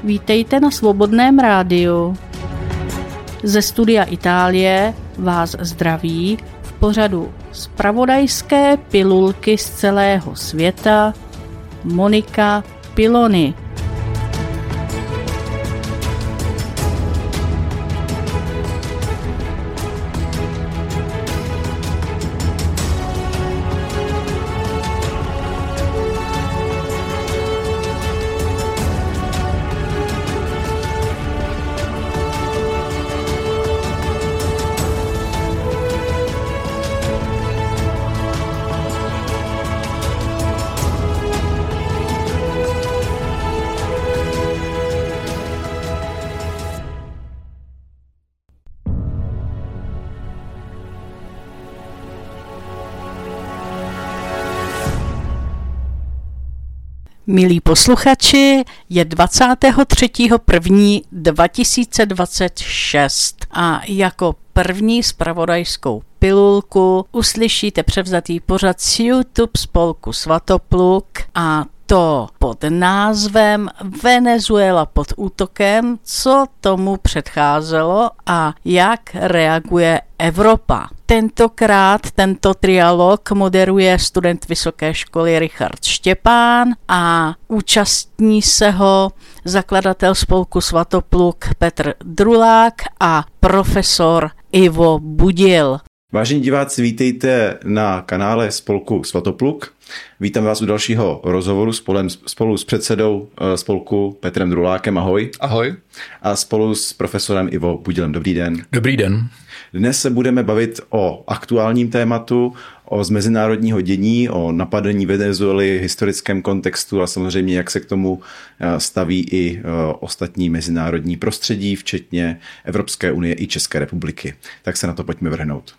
Vítejte na Svobodném rádiu. Ze studia Itálie vás zdraví v pořadu Zpravodajské pilulky z celého světa Monika Pilony. Milí posluchači, je 23.1.2026 a jako první zpravodajskou pilulku uslyšíte převzatý pořad z YouTube spolku Svatopluk a to pod názvem Venezuela pod útokem, co tomu předcházelo a jak reaguje Evropa. Tentokrát tento trialog moderuje student vysoké školy Richard Štěpán a účastní se ho zakladatel spolku Svatopluk Petr Drulák a profesor Ivo Budil. Vážení diváci, vítejte na kanále spolku Svatopluk. Vítám vás u dalšího rozhovoru spolu s předsedou spolku Petrem Drulákem. Ahoj. Ahoj. A spolu s profesorem Ivo Budilem. Dobrý den. Dobrý den. Dnes se budeme bavit o aktuálním tématu, o z mezinárodního dění, o napadení Venezuely, historickém kontextu a samozřejmě, jak se k tomu staví i ostatní mezinárodní prostředí, včetně Evropské unie i České republiky. Tak se na to pojďme vrhnout.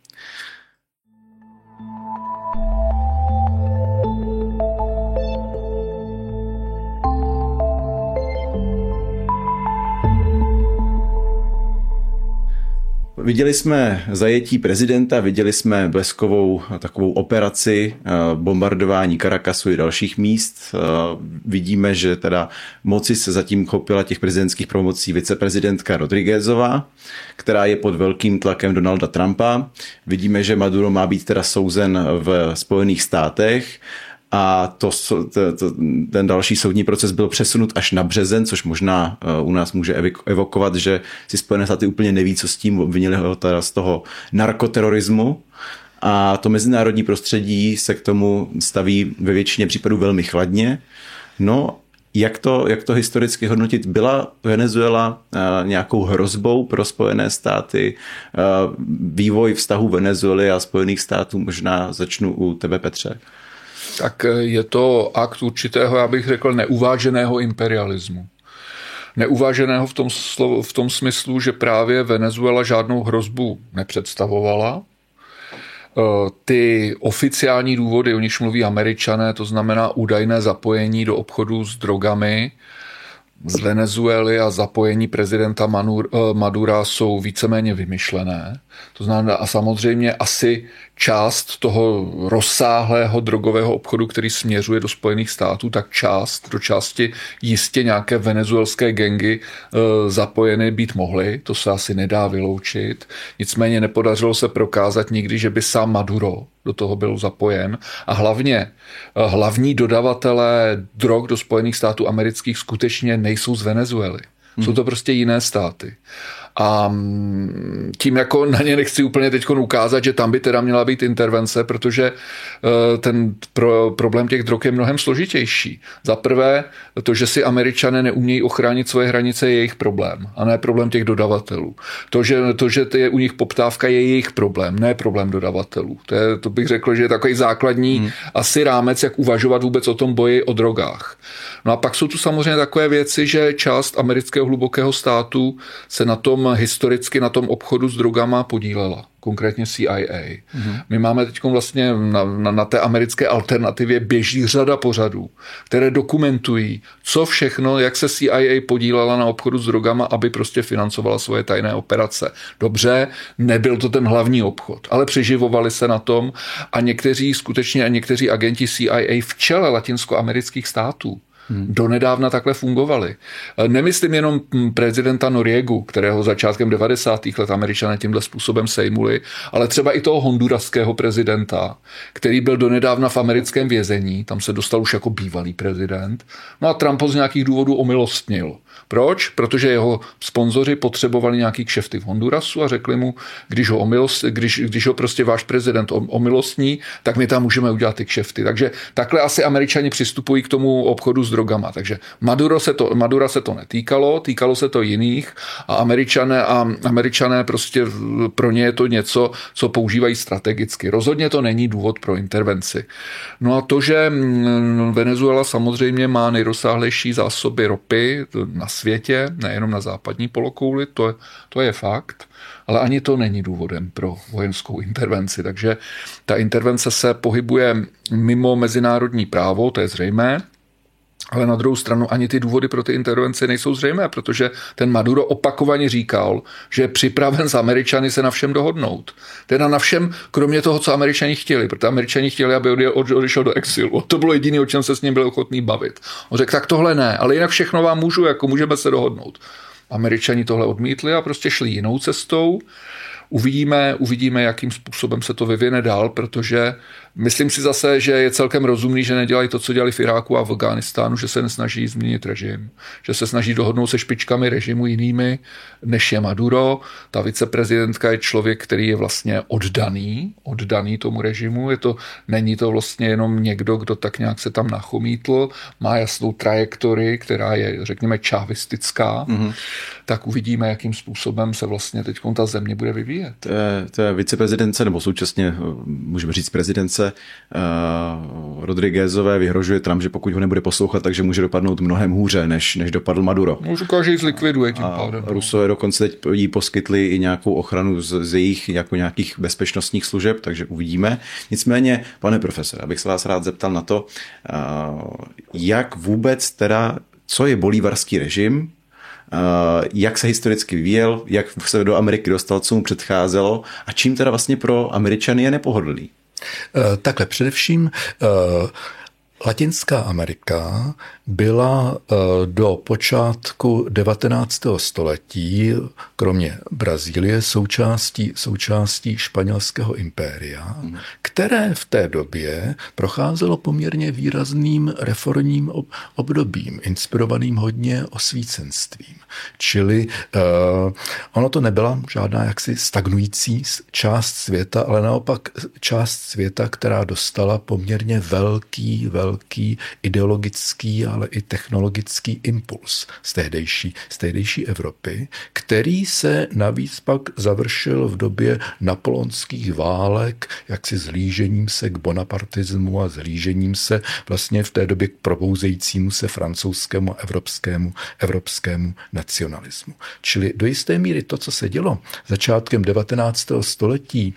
Viděli jsme zajetí prezidenta, viděli jsme bleskovou takovou operaci bombardování Caracasu i dalších míst. Vidíme, že teda moci se zatím chopila těch prezidentských pravomocí viceprezidentka Rodriguezová, která je pod velkým tlakem Donalda Trumpa. Vidíme, že Maduro má být teda souzen v Spojených státech. A ten další soudní proces byl přesunut až na březen, což možná u nás může evokovat, že si Spojené státy úplně neví, co s tím, obvinili ho teda z toho narkoterorismu. A to mezinárodní prostředí se k tomu staví ve většině případů velmi chladně. No, jak to historicky hodnotit? Byla Venezuela nějakou hrozbou pro Spojené státy? Vývoj vztahu Venezuely a Spojených států, možná začnu u tebe, Petře. Tak je to akt určitého, já bych řekl, neuváženého imperialismu. Neuváženého v tom smyslu, že právě Venezuela žádnou hrozbu nepředstavovala. Ty oficiální důvody, o nichž mluví Američané, to znamená údajné zapojení do obchodu s drogami z Venezuely a zapojení prezidenta Madura jsou víceméně vymyšlené. To znamená a samozřejmě asi část toho rozsáhlého drogového obchodu, který směřuje do Spojených států, tak do části jistě nějaké venezuelské gangy zapojeny být mohly. To se asi nedá vyloučit. Nicméně nepodařilo se prokázat nikdy, že by sám Maduro do toho byl zapojen. A hlavně hlavní dodavatelé drog do Spojených států amerických skutečně nejsou z Venezuely. Jsou to prostě jiné státy. A tím jako na ně nechci úplně teď ukázat, že tam by teda měla být intervence, protože ten problém těch drog je mnohem složitější. Za prvé, to, že si Američané neumějí ochránit svoje hranice, je jejich problém, a ne problém těch dodavatelů. To, že je u nich poptávka, je jejich problém, ne problém dodavatelů. To bych řekl, že je takový základní asi rámec, jak uvažovat vůbec o tom boji o drogách. No a pak jsou tu samozřejmě takové věci, že část amerického hlubokého státu se historicky na tom obchodu s drogama podílela. konkrétně CIA. My máme teď vlastně na té americké alternativě běží řada pořadů, které dokumentují, co všechno, jak se CIA podílela na obchodu s drogama, aby prostě financovala svoje tajné operace. Dobře, nebyl to ten hlavní obchod, ale přeživovali se na tom a někteří agenti CIA v čele latinskoamerických států Donedávna takhle fungovaly. Nemyslím jenom prezidenta Noriegu, kterého začátkem 90. let Američané tímhle způsobem sejmuli, ale třeba i toho honduraského prezidenta, který byl donedávna v americkém vězení, tam se dostal už jako bývalý prezident. No a Trump ho z nějakých důvodů omilostnil. Proč? Protože jeho sponzoři potřebovali nějaký kšefty v Hondurasu a řekli mu, když ho prostě váš prezident omilostní, tak my tam můžeme udělat ty kšefty. Takže takhle asi Američani přistupují k tomu obchodu s drogama. Takže Madura se to netýkalo, týkalo se to jiných a Američané prostě pro ně je to něco, co používají strategicky. Rozhodně to není důvod pro intervenci. No a to, že Venezuela samozřejmě má nejrozsáhlejší zásoby ropy na světě, nejenom na západní polokouli, to je fakt, ale ani to není důvodem pro vojenskou intervenci. Takže ta intervence se pohybuje mimo mezinárodní právo, to je zřejmé, ale na druhou stranu ani ty důvody pro ty intervence nejsou zřejmé, protože ten Maduro opakovaně říkal, že je připraven s Američany se na všem dohodnout. Teda na všem, kromě toho, co Američani chtěli, protože Američani chtěli, aby odešel do exilu. To bylo jediné, o čem se s ním byl ochotný bavit. On řekl, tak tohle ne, ale jinak všechno vám můžu, jako můžeme se dohodnout. Američani tohle odmítli a prostě šli jinou cestou. Uvidíme, jakým způsobem se to vyvine dál, protože myslím si zase, že je celkem rozumný, že nedělají to, co dělali v Iráku a v Afghánistánu, že se nesnaží změnit režim, že se snaží dohodnout se špičkami režimu jinými, než je Maduro. Ta viceprezidentka je člověk, který je vlastně oddaný tomu režimu. Není to vlastně jenom někdo, kdo tak nějak se tam nachomítl, má jasnou trajektorii, která je, řekněme, čávistická. Tak uvidíme, jakým způsobem se vlastně teď ta země bude vyvíjet. To je viceprezidence, nebo současně můžeme říct prezidence Rodriguezové vyhrožuje Trump, že pokud ho nebude poslouchat, takže může dopadnout mnohem hůře, než dopadl Maduro. No, říká, že ji zlikviduje tím pádem. Rusové dokonce teď jí poskytli i nějakou ochranu z jejich jako nějakých bezpečnostních služeb, takže uvidíme. Nicméně, pane profesore, abych se vás rád zeptal na to, jak vůbec teda, co je bolívarský režim, jak se historicky vyvíjel, jak se do Ameriky dostal, co mu předcházelo a čím teda vlastně pro Američany je nepohodlný? Takhle především Latinská Amerika byla do počátku 19. století, kromě Brazílie, součástí španělského impéria, které v té době procházelo poměrně výrazným reformním obdobím, inspirovaným hodně osvícenstvím. Čili ono to nebyla žádná jaksi stagnující část světa, ale naopak část světa, která dostala poměrně velký ideologický, ale i technologický impuls z tehdejší Evropy, který se navíc pak završil v době napoleonských válek, jaksi zhlížením se k bonapartismu a zhlížením se vlastně v té době k probouzejícímu se francouzskému a evropskému nacionalismu. Čili do jisté míry to, co se dělo začátkem 19. století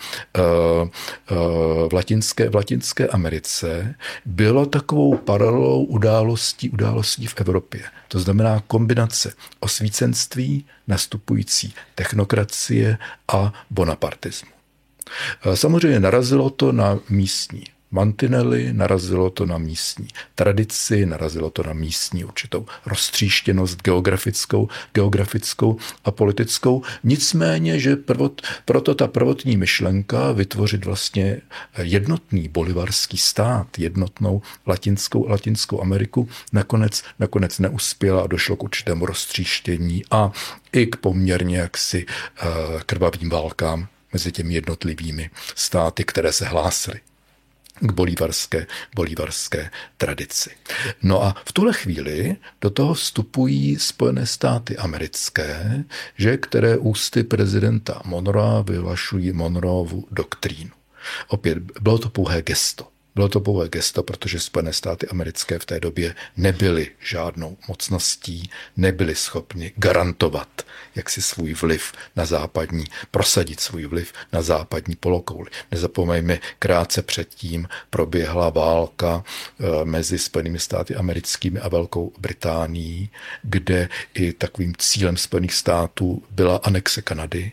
v Latinské Americe, bylo takovou paralelou událostí v Evropě. To znamená kombinace osvícenství, nastupující technokracie a bonapartismu. Samozřejmě narazilo to na místní mantinely, narazilo to na místní tradici, narazilo to na místní určitou roztříštěnost geografickou a politickou. Nicméně, že proto ta prvotní myšlenka vytvořit vlastně jednotný bolivarský stát, jednotnou Latinskou Ameriku, nakonec neuspěla a došlo k určitému roztříštění a i k poměrně jaksi krvavým válkám mezi těmi jednotlivými státy, které se hlásily k bolívarské tradici. No a v tuhle chvíli do toho vstupují Spojené státy americké, které ústy prezidenta Monroea vyhlašují Monroeovu doktrínu. Opět bylo to pouhé gesto. Bylo to pouhé gesto, protože Spojené státy americké v té době nebyly žádnou mocností, nebyly schopni garantovat jaksi svůj vliv na prosadit svůj vliv na západní polokouli. Nezapomeňme, krátce předtím proběhla válka mezi Spojenými státy americkými a Velkou Británií, kde i takovým cílem Spojených států byla anexe Kanady.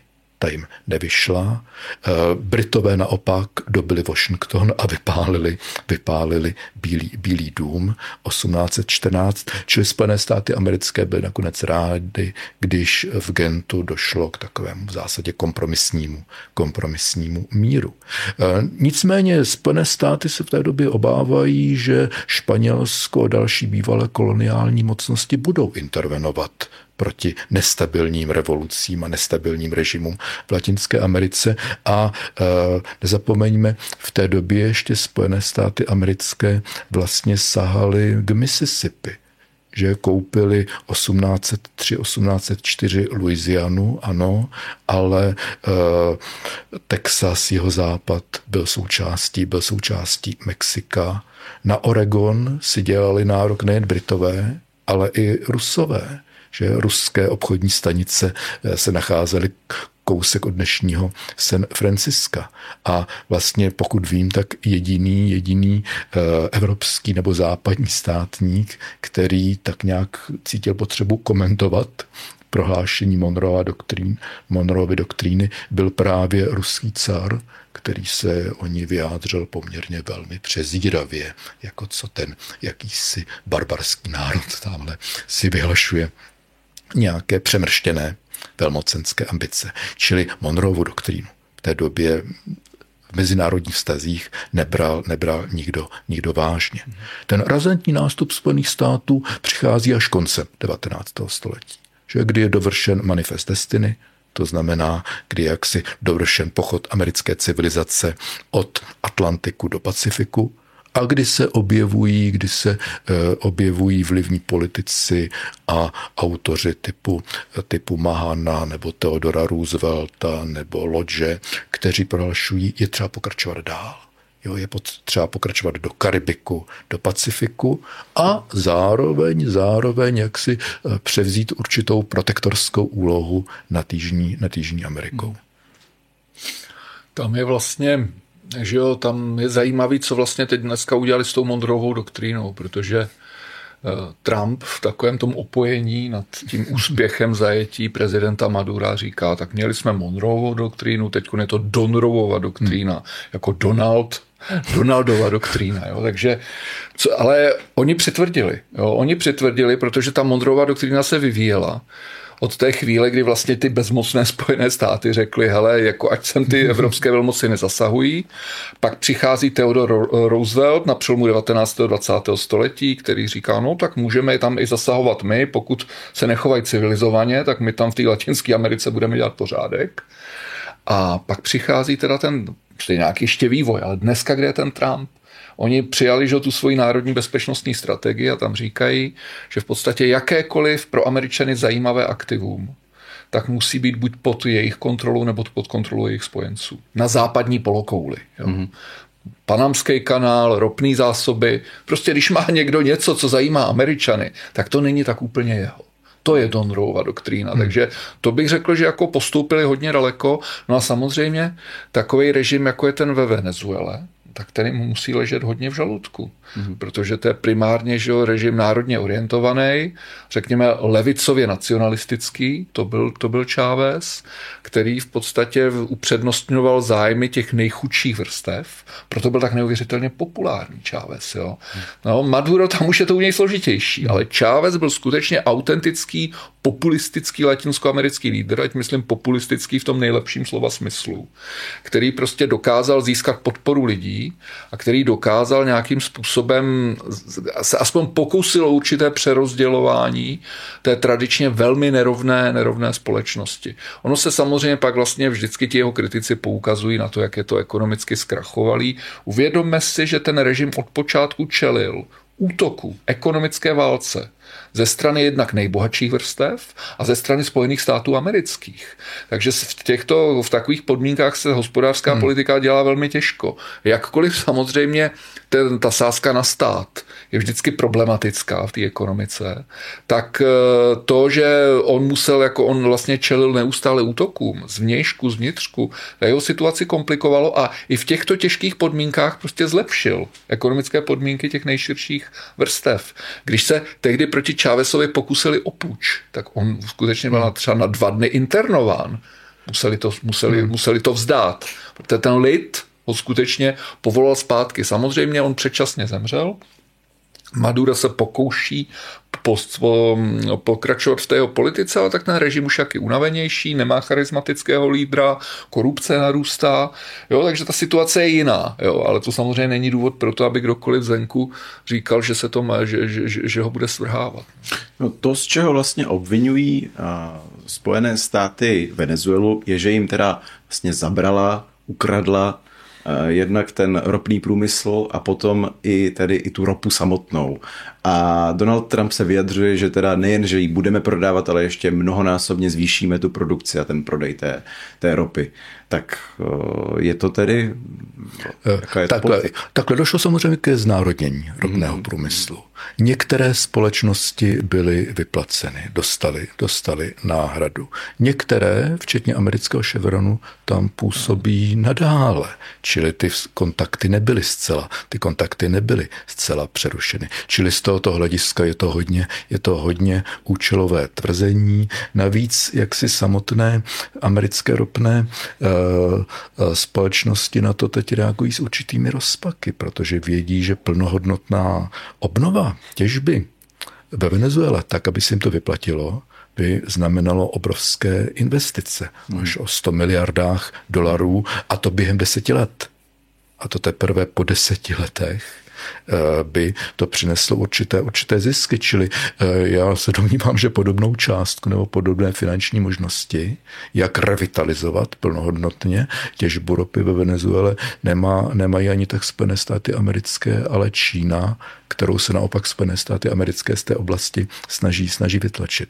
ta jim nevyšla. Britové naopak dobili Washington a vypálili Bílý dům 1814, čili Spojené státy americké byly nakonec rády, když v Gentu došlo k takovému v zásadě kompromisnímu míru. Nicméně Spojené státy se v té době obávají, že Španělsko a další bývalé koloniální mocnosti budou intervenovat proti nestabilním revolucím a nestabilním režimům v Latinské Americe a nezapomeňme, v té době ještě Spojené státy americké vlastně sahaly k Mississippi, že koupili 1803-1804 Louisianu, ano, ale Texas, jeho západ, byl součástí Mexika. Na Oregon si dělali nárok nejen Britové, ale i Rusové, že ruské obchodní stanice se nacházely kousek od dnešního San Francisca. A vlastně pokud vím, tak jediný evropský nebo západní státník, který tak nějak cítil potřebu komentovat prohlášení Monroevy doktríny, byl právě ruský car, který se o ní vyjádřil poměrně velmi přezíravě, jako co ten jakýsi barbarský národ tamhle si vyhlašuje nějaké přemrštěné velmocenské ambice. Čili Monroevu doktrínu v té době v mezinárodních vztazích nebral nikdo vážně. Ten razantní nástup Spojených států přichází až koncem 19. století, že kdy je dovršen Manifest Destiny, to znamená, kdy jaksi dovršen pochod americké civilizace od Atlantiku do Pacifiku, a kdy se objevují vlivní politici a autoři typu Mahana nebo Theodora Roosevelta nebo Lodge, kteří prohlašují, je třeba pokračovat dál. Jo, je třeba pokračovat do Karibiku, do Pacifiku a zároveň jaksi převzít určitou protektorskou úlohu nad Jižní Amerikou. Tam je vlastně, že jo, tam je zajímavý, co vlastně teď dneska udělali s tou Monroevou doktrínou, protože Trump v takovém tom opojení nad tím úspěchem zajetí prezidenta Madura říká, tak měli jsme Monroevou doktrínu, teď je to Donrovova doktrína, jako Donaldova doktrína. Jo? Takže, ale oni přitvrdili, protože ta Monroeva doktrína se vyvíjela od té chvíle, kdy vlastně ty bezmocné Spojené státy řekly, hele, jako ať sem ty evropské velmoci nezasahují. Pak přichází Theodore Roosevelt na přelomu 19. a 20. století, který říká, no tak můžeme tam i zasahovat my, pokud se nechovají civilizovaně, tak my tam v té Latinské Americe budeme dělat pořádek. A pak přichází teda nějaký ještě vývoj, ale dneska, kde je ten Trump? Oni přijali, že tu svoji národní bezpečnostní strategii a tam říkají, že v podstatě jakékoliv pro Američany zajímavé aktivum, tak musí být buď pod jejich kontrolou nebo pod kontrolou jejich spojenců. Na západní polokouli. Jo. Mm-hmm. Panamský kanál, ropný zásoby. Prostě když má někdo něco, co zajímá Američany, tak to není tak úplně jeho. To je Monroeva doktrína. Takže to bych řekl, že jako postoupili hodně daleko. No a samozřejmě takový režim, jako je ten ve Venezuele, tak ten jim musí ležet hodně v žaludku. Protože to je primárně režim národně orientovaný, řekněme levicově nacionalistický, to byl Chávez, který v podstatě upřednostňoval zájmy těch nejchudších vrstev, proto byl tak neuvěřitelně populární Chávez. Jo. No, Maduro, tam už je to u něj složitější, ale Chávez byl skutečně autentický, populistický latinskoamerický lídr, ať myslím populistický v tom nejlepším slova smyslu, který prostě dokázal získat podporu lidí a který dokázal nějakým způsobem se aspoň pokusil o určité přerozdělování té tradičně velmi nerovné společnosti. Ono se samozřejmě pak vlastně vždycky ti jeho kritici poukazují na to, jak je to ekonomicky zkrachovalý. Uvědomme si, že ten režim od počátku čelil útoku, ekonomické válce ze strany jednak nejbohatších vrstev a ze strany Spojených států amerických. Takže v takových podmínkách se hospodářská politika dělá velmi těžko. Jakkoliv samozřejmě ta sázka na stát je vždycky problematická v té ekonomice, tak to, že on vlastně čelil neustále útokům z vnějšku, z vnitřku, jeho situaci komplikovalo a i v těchto těžkých podmínkách prostě zlepšil ekonomické podmínky těch nejširších vrstev. Když se tehdy proti Chávezovi pokusili o puč, tak on skutečně byl třeba na 2 dny internován. Museli to vzdát. Protože ten lid ho skutečně povolal zpátky. Samozřejmě on předčasně zemřel. Maduro se pokouší pokračovat v té jeho politice, ale tak ten režim už jak je unavenější, nemá charismatického lídra, korupce narůstá, jo, takže ta situace je jiná, jo, ale to samozřejmě není důvod pro to, aby kdokoliv zvenku říkal, že se to má, že ho bude svrhávat. No to, z čeho vlastně obvinují Spojené státy Venezuelu, je, že jim teda vlastně zabrala, ukradla jednak ten ropný průmysl a potom i tu ropu samotnou. A Donald Trump se vyjadřuje, že teda nejen, že ji budeme prodávat, ale ještě mnohonásobně zvýšíme tu produkci a ten prodej té ropy. Tak je to tedy... Takhle došlo samozřejmě ke znárodnění ropného průmyslu. Některé společnosti byly vyplaceny, dostali náhradu. Některé, včetně amerického Chevronu, tam působí nadále. Čili ty kontakty nebyly zcela přerušeny. Čili z tohoto hlediska je to hodně účelové tvrzení. Navíc, jak si samotné americké ropné společnosti na to teď reagují s určitými rozpaky, protože vědí, že plnohodnotná obnova těžby ve Venezuele, tak, aby se jim to vyplatilo, by znamenalo obrovské investice, až o $100 miliardách, a to během 10 let. A to teprve po 10 letech by to přineslo určité zisky, čili já se domnívám, že podobnou částku nebo podobné finanční možnosti, jak revitalizovat plnohodnotně těžbu ropy ve Venezuele, nemají ani tak Spojené státy americké, ale Čína, kterou se naopak Spojené státy americké z té oblasti snaží vytlačit.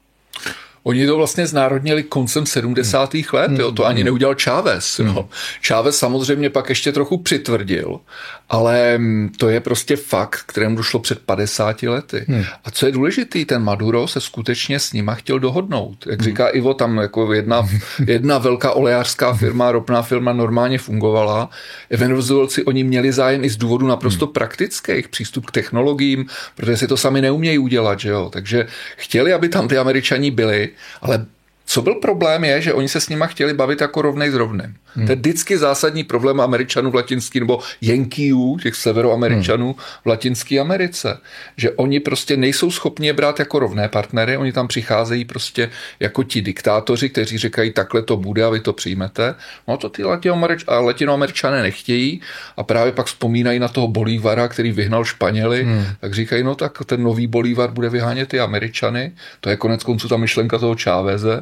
Oni to vlastně znárodnili koncem 70. let, jo, to ani neudělal Chávez. No. Chávez samozřejmě pak ještě trochu přitvrdil, ale to je prostě fakt, kterému došlo před 50 lety. A co je důležitý, ten Maduro se skutečně s nima chtěl dohodnout. Jak říká Ivo, tam jako jedna velká olejářská firma, ropná firma normálně fungovala. Venezuelci oni měli zájem i z důvodu naprosto praktických, přístup k technologiím, protože si to sami neumějí udělat, že jo. Takže chtěli, aby tam ty Američani byli, ale co byl problém je, že oni se s nima chtěli bavit jako rovnej s rovným. To je vždycky zásadní problém Američanů v latinský, nebo Yankeeů, těch severoameričanů v Latinské Americe, že oni prostě nejsou schopni je brát jako rovné partnery, oni tam přicházejí prostě jako ti diktátoři, kteří říkají, takhle to bude a vy to přijmete. No to ty Latinoameričané nechtějí a právě pak vzpomínají na toho Bolívara, který vyhnal Španěli, tak říkají, no tak ten nový Bolívar bude vyhánět ty Američany, to je konec konců ta myšlenka toho Cháveze.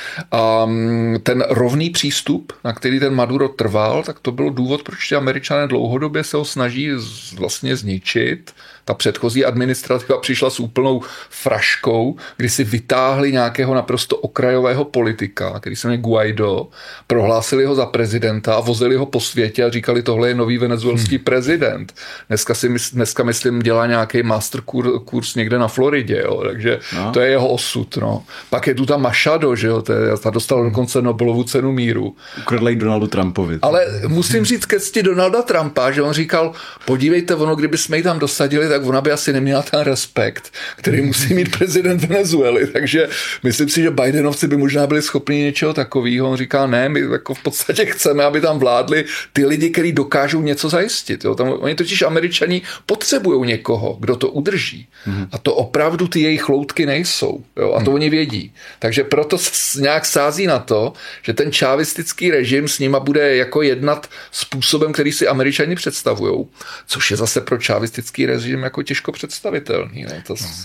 A ten rovný přístup, na který ten Maduro trval, tak to byl důvod, proč ty Američané dlouhodobě se ho snaží vlastně zničit. Ta předchozí administrativa přišla s úplnou fraškou, kdy si vytáhli nějakého naprosto okrajového politika, který se jmenuje Guaido, prohlásili ho za prezidenta a vozili ho po světě a říkali, tohle je nový venezuelský prezident. Dneska myslím, dělá nějaký master kurz někde na Floridě, jo, takže to je jeho osud. No. Pak je tu ta Machado, že jo, ta dostala dokonce Nobelovu cenu míru. Ukradla Donaldu Trumpovi. Ale musím říct ke cti Donalda Trumpa, že on říkal, podívejte, kdyby jsme ji tam dosadili, tak ona by asi neměla ten respekt, který musí mít prezident Venezuely. Takže myslím si, že Bidenovci by možná byli schopni něčeho takového. On říká, ne, my jako v podstatě chceme, aby tam vládli ty lidi, kteří dokážou něco zajistit. Jo. Oni totiž Američani potřebují někoho, kdo to udrží. A to opravdu ty jejich loutky nejsou. Jo. A to oni vědí. Takže proto nějak sází na to, že ten čávistický režim s nima bude jako jednat způsobem, který si Američani představujou. Což je zase pro čávistický režim jako těžko představitelný. Ne?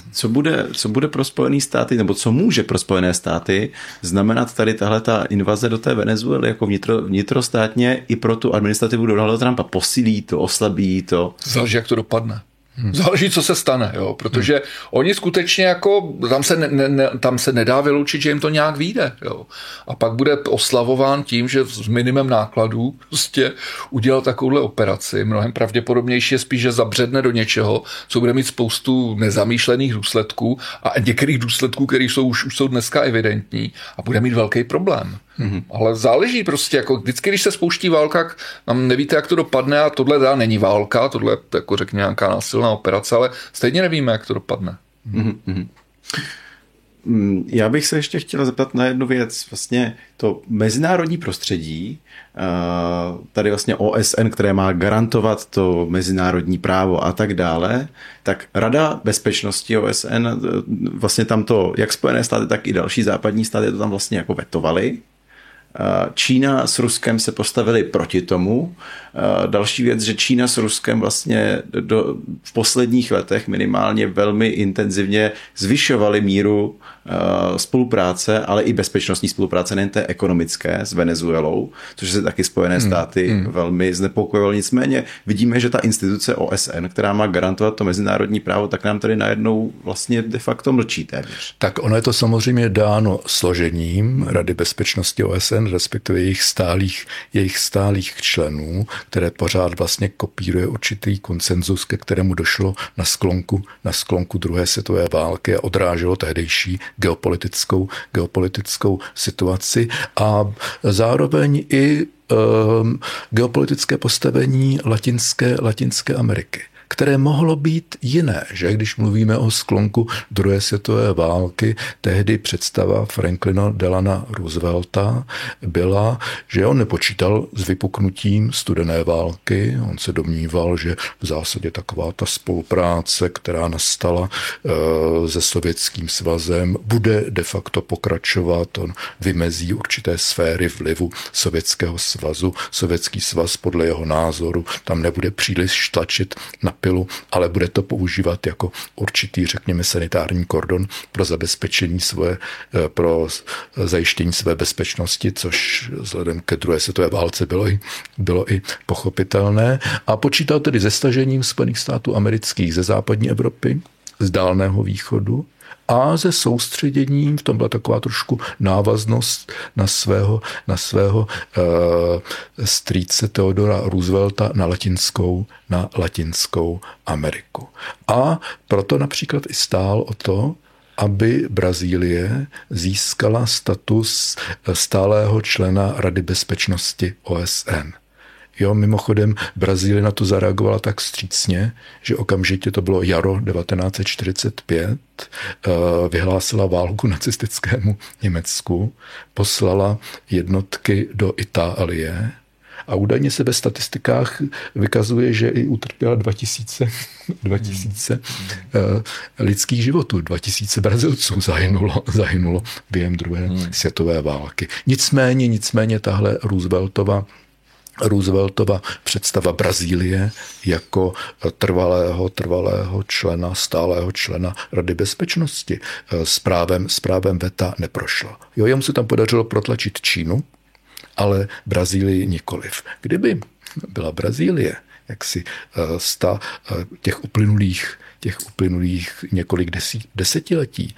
Co bude pro Spojené státy, nebo co může pro Spojené státy znamenat tady tahleta invaze do té Venezuely jako vnitrostátně i pro tu administrativu Donalda Trumpa? Posílí to, oslabí to? Záleží, jak to dopadne. Záleží, co se stane, jo? Protože oni skutečně jako, tam se nedá vyloučit, že jim to nějak vyjde. Jo? A pak bude oslavován tím, že s minimem nákladů prostě udělal takovouhle operaci. Mnohem pravděpodobnější je spíš, že zabředne do něčeho, co bude mít spoustu nezamýšlených důsledků a některých důsledků, které už jsou dneska evidentní a bude mít velký problém. Ale záleží prostě, jako vždycky, když se spouští válka, tam nevíte, jak to dopadne a tohle není válka, tohle jako řekně nějaká násilná operace, ale stejně nevíme, jak to dopadne. Já bych se ještě chtěl zeptat na jednu věc. Vlastně to mezinárodní prostředí, tady vlastně OSN, které má garantovat to mezinárodní právo a tak dále, tak Rada bezpečnosti OSN, vlastně tam to, jak Spojené státy, tak i další západní státy to tam vlastně jako vetovali. Čína s Ruskem se postavili proti tomu. Další věc, že Čína s Ruskem vlastně v posledních letech minimálně velmi intenzivně zvyšovaly míru spolupráce, ale i bezpečnostní spolupráce, nejen té ekonomické s Venezuelou, což se taky Spojené státy velmi znepokojilo. Nicméně vidíme, že ta instituce OSN, která má garantovat to mezinárodní právo, tak nám tady najednou vlastně de facto mlčí téměř. Tak ono je to samozřejmě dáno složením Rady bezpečnosti OSN, respektive jejich stálých členů, které pořád vlastně kopíruje určitý konsenzus, ke kterému došlo na sklonku druhé světové války a odráželo tehdejší geopolitickou situaci a zároveň i geopolitické postavení Latinské Ameriky, které mohlo být jiné, že když mluvíme o sklonku druhé světové války, tehdy představa Franklina Delana Roosevelta byla, že on nepočítal s vypuknutím studené války, on se domníval, že v zásadě taková ta spolupráce, která nastala se Sovětským svazem, bude de facto pokračovat, on vymezí určité sféry vlivu Sovětského svazu, Sovětský svaz podle jeho názoru tam nebude příliš tlačit na pilu, ale bude to používat jako určitý, řekněme, sanitární kordon pro zajištění své bezpečnosti, což vzhledem ke druhé světové válce bylo i pochopitelné. A počítal tedy se stažením Spojených států amerických ze západní Evropy, z Dálného východu a se soustředěním, v tom byla taková trošku návaznost na svého strýce Theodora Roosevelta na Latinskou Ameriku. A proto například i stál o to, aby Brazílie získala status stálého člena Rady bezpečnosti OSN. Jo, mimochodem Brazílie na to zareagovala tak vstřícně, že okamžitě to bylo jaro 1945, vyhlásila válku nacistickému Německu, poslala jednotky do Itálie a údajně se ve statistikách vykazuje, že i utrpěla 2000 lidských životů, 2000 Brazilců zahynulo během druhé světové války. Nicméně tahle Rooseveltova představa Brazílie jako trvalého člena, stálého člena Rady bezpečnosti s právem veta neprošla. Jo, jemu se tam podařilo protlačit Čínu, ale Brazílii nikoliv. Kdyby byla Brazílie jaksi těch uplynulých několik desetiletí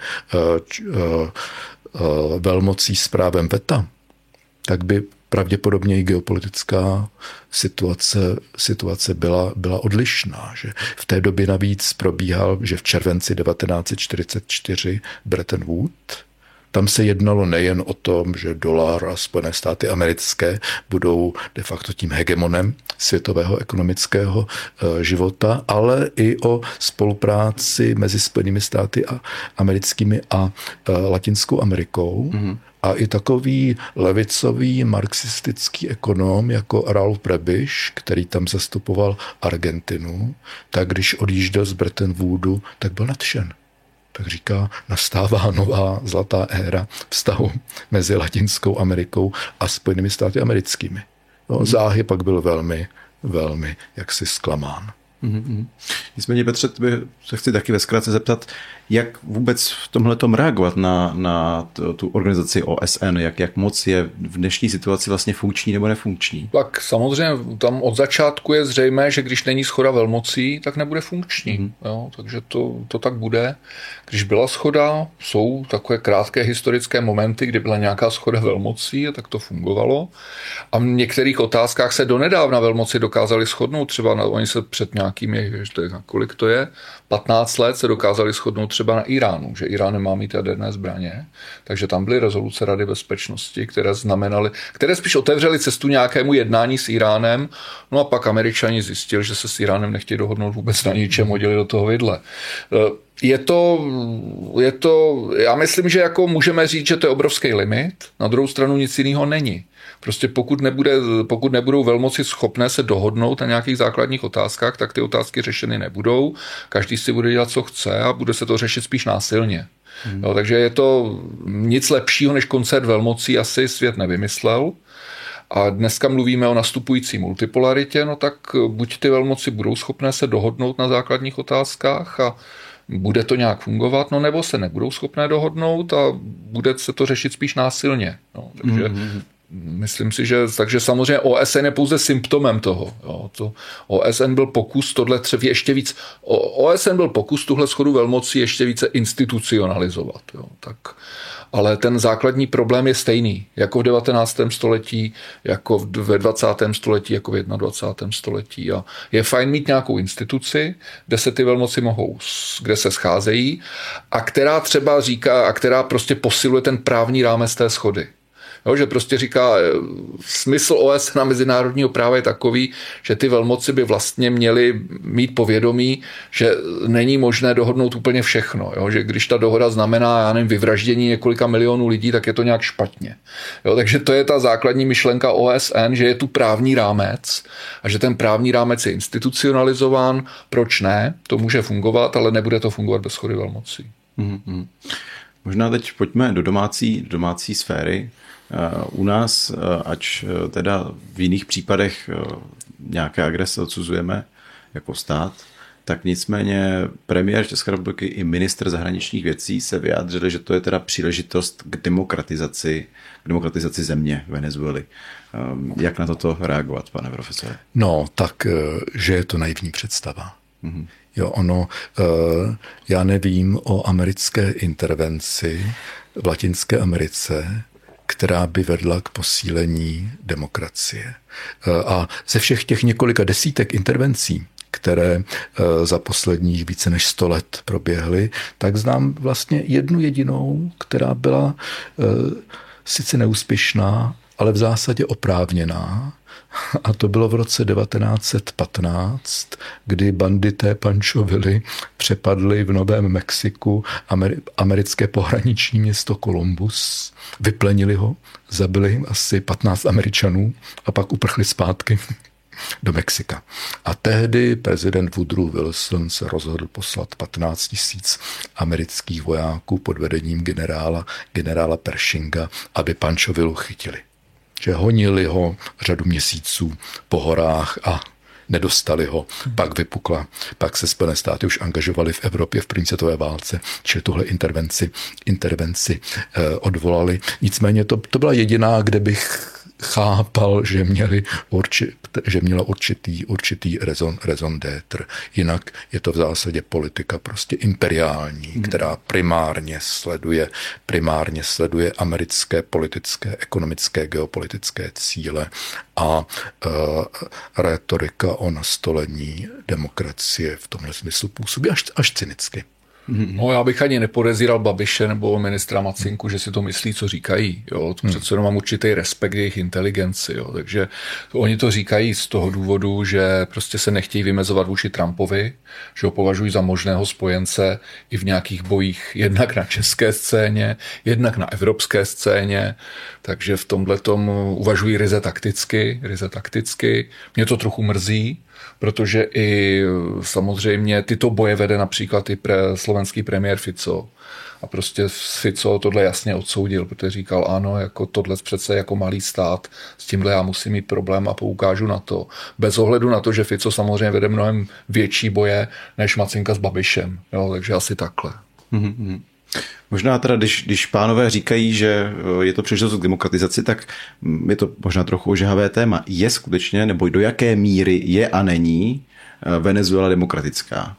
velmocí s právem veta, tak by pravděpodobně i geopolitická situace byla odlišná. Že v té době navíc probíhal, že v červenci 1944 Bretton Woods, tam se jednalo nejen o tom, že dolar a Spojené státy americké budou de facto tím hegemonem světového ekonomického života, ale i o spolupráci mezi Spojenými státy americkými a Latinskou Amerikou. Mm-hmm. A i takový levicový marxistický ekonom jako Raoul Prebisch, který tam zastupoval Argentinu, tak když odjížděl z Bretton Woodu, tak byl nadšen. Tak říká, nastává nová zlatá éra vztahu mezi Latinskou Amerikou a Spojenými státy americkými. No, záhy pak byl velmi jaksi zklamán. Mm-hmm. Nicméně, Petře, se chci taky ve zkratce zeptat, jak vůbec v tomhletom reagovat na tu organizaci OSN, jak moc je v dnešní situaci vlastně funkční nebo nefunkční? Tak samozřejmě tam od začátku je zřejmé, že když není shoda velmocí, tak nebude funkční. Mm-hmm. Jo, takže to tak bude. Když byla shoda, jsou takové krátké historické momenty, kdy byla nějaká shoda velmocí, tak to fungovalo. A v některých otázkách se donedávna velmoci dokázali shodnout. Třeba oni se před nějakými, kolik to je, 15 let se dokázali shodnout třeba na Iránu, že Irán nemá mít jaderné zbraně, takže tam byly rezoluce Rady bezpečnosti, které spíš otevřely cestu nějakému jednání s Iránem, no a pak Američani zjistili, že se s Iránem nechtějí dohodnout vůbec na ničem, hodili do toho vidle. Je to, já myslím, že jako můžeme říct, že to je obrovský limit, na druhou stranu nic jiného není. Prostě pokud nebudou velmoci schopné se dohodnout na nějakých základních otázkách, tak ty otázky řešeny nebudou. Každý si bude dělat, co chce a bude se to řešit spíš násilně. Jo, takže je to nic lepšího než koncert velmocí asi svět nevymyslel. A dneska mluvíme o nastupující multipolaritě, no tak buď ty velmoci budou schopné se dohodnout na základních otázkách a bude to nějak fungovat, no nebo se nebudou schopné dohodnout a bude se to řešit spíš násilně. No, takže myslím si, že takže samozřejmě OSN je pouze symptomem toho. Jo, to OSN byl pokus tohle ještě víc. OSN byl pokus tuhle shodu velmocí ještě více institucionalizovat. Jo, tak. Ale ten základní problém je stejný, jako v 19. století, jako ve 20. století, jako v 21. století. A je fajn mít nějakou instituci, kde se ty velmoci kde se scházejí a která třeba říká, a která prostě posiluje ten právní rámec té shody. Jo, že prostě říká, smysl OSN a mezinárodního práva je takový, že ty velmoci by vlastně měly mít povědomí, že není možné dohodnout úplně všechno. Jo, že když ta dohoda znamená, já nevím, vyvraždění několika milionů lidí, tak je to nějak špatně. Jo, takže to je ta základní myšlenka OSN, že je tu právní rámec a že ten právní rámec je institucionalizován. Proč ne? To může fungovat, ale nebude to fungovat bez shody velmocí. Možná teď pojďme do domácí sféry. U nás, ač teda v jiných případech nějaké agrese odsuzujeme jako stát, tak nicméně premiér České republiky i ministr zahraničních věcí se vyjádřili, že to je teda příležitost k demokratizaci země Venezuely. Jak na toto reagovat, pane profesore? No, tak, že je to naivní představa. Jo, já nevím o americké intervenci v Latinské Americe, která by vedla k posílení demokracie. A ze všech těch několika desítek intervencí, které za posledních více než 100 let proběhly, tak znám vlastně jednu jedinou, která byla sice neúspěšná, ale v zásadě oprávněná. A to bylo v roce 1915, kdy bandité pančovili přepadli v Novém Mexiku americké pohraniční město Columbus, vyplenili ho, zabili asi 15 Američanů a pak uprchli zpátky do Mexika. A tehdy prezident Woodrow Wilson se rozhodl poslat 15 000 amerických vojáků pod vedením generála Pershinga, aby Pančovilu chytili. Že honili ho řadu měsíců po horách a nedostali ho. Pak vypukla. Pak se Spojené státy už angažovaly v Evropě v první světové válce, čili tuhle intervenci odvolali. Nicméně to byla jediná, kde bych chápal, že měla určitý raison d'être. Jinak je to v zásadě politika prostě imperiální, která primárně sleduje americké politické, ekonomické, geopolitické cíle a rétorika o nastolení demokracie v tomhle smyslu působí až cynicky. No, já bych ani nepodezíral Babiše nebo ministra Macinku, že si to myslí, co říkají. Jo. Přece jenom mám určitý respekt jejich inteligenci. Jo. Takže oni to říkají z toho důvodu, že prostě se nechtějí vymezovat vůči Trumpovi, že ho považují za možného spojence i v nějakých bojích jednak na české scéně, jednak na evropské scéně. Takže v tomhletom uvažují ryze takticky. Mě to trochu mrzí, protože i samozřejmě tyto boje vede například i slovenský premiér Fico. A prostě Fico tohle jasně odsoudil, protože říkal, ano, jako tohle přece jako malý stát, s tímhle já musím mít problém a poukážu na to. Bez ohledu na to, že Fico samozřejmě vede mnohem větší boje než Macinka s Babišem. Jo, takže asi takhle. Možná teda, když pánové říkají, že je to příležitost k demokratizaci, tak je to možná trochu ožehavé téma. Je skutečně, nebo do jaké míry je a není Venezuela demokratická?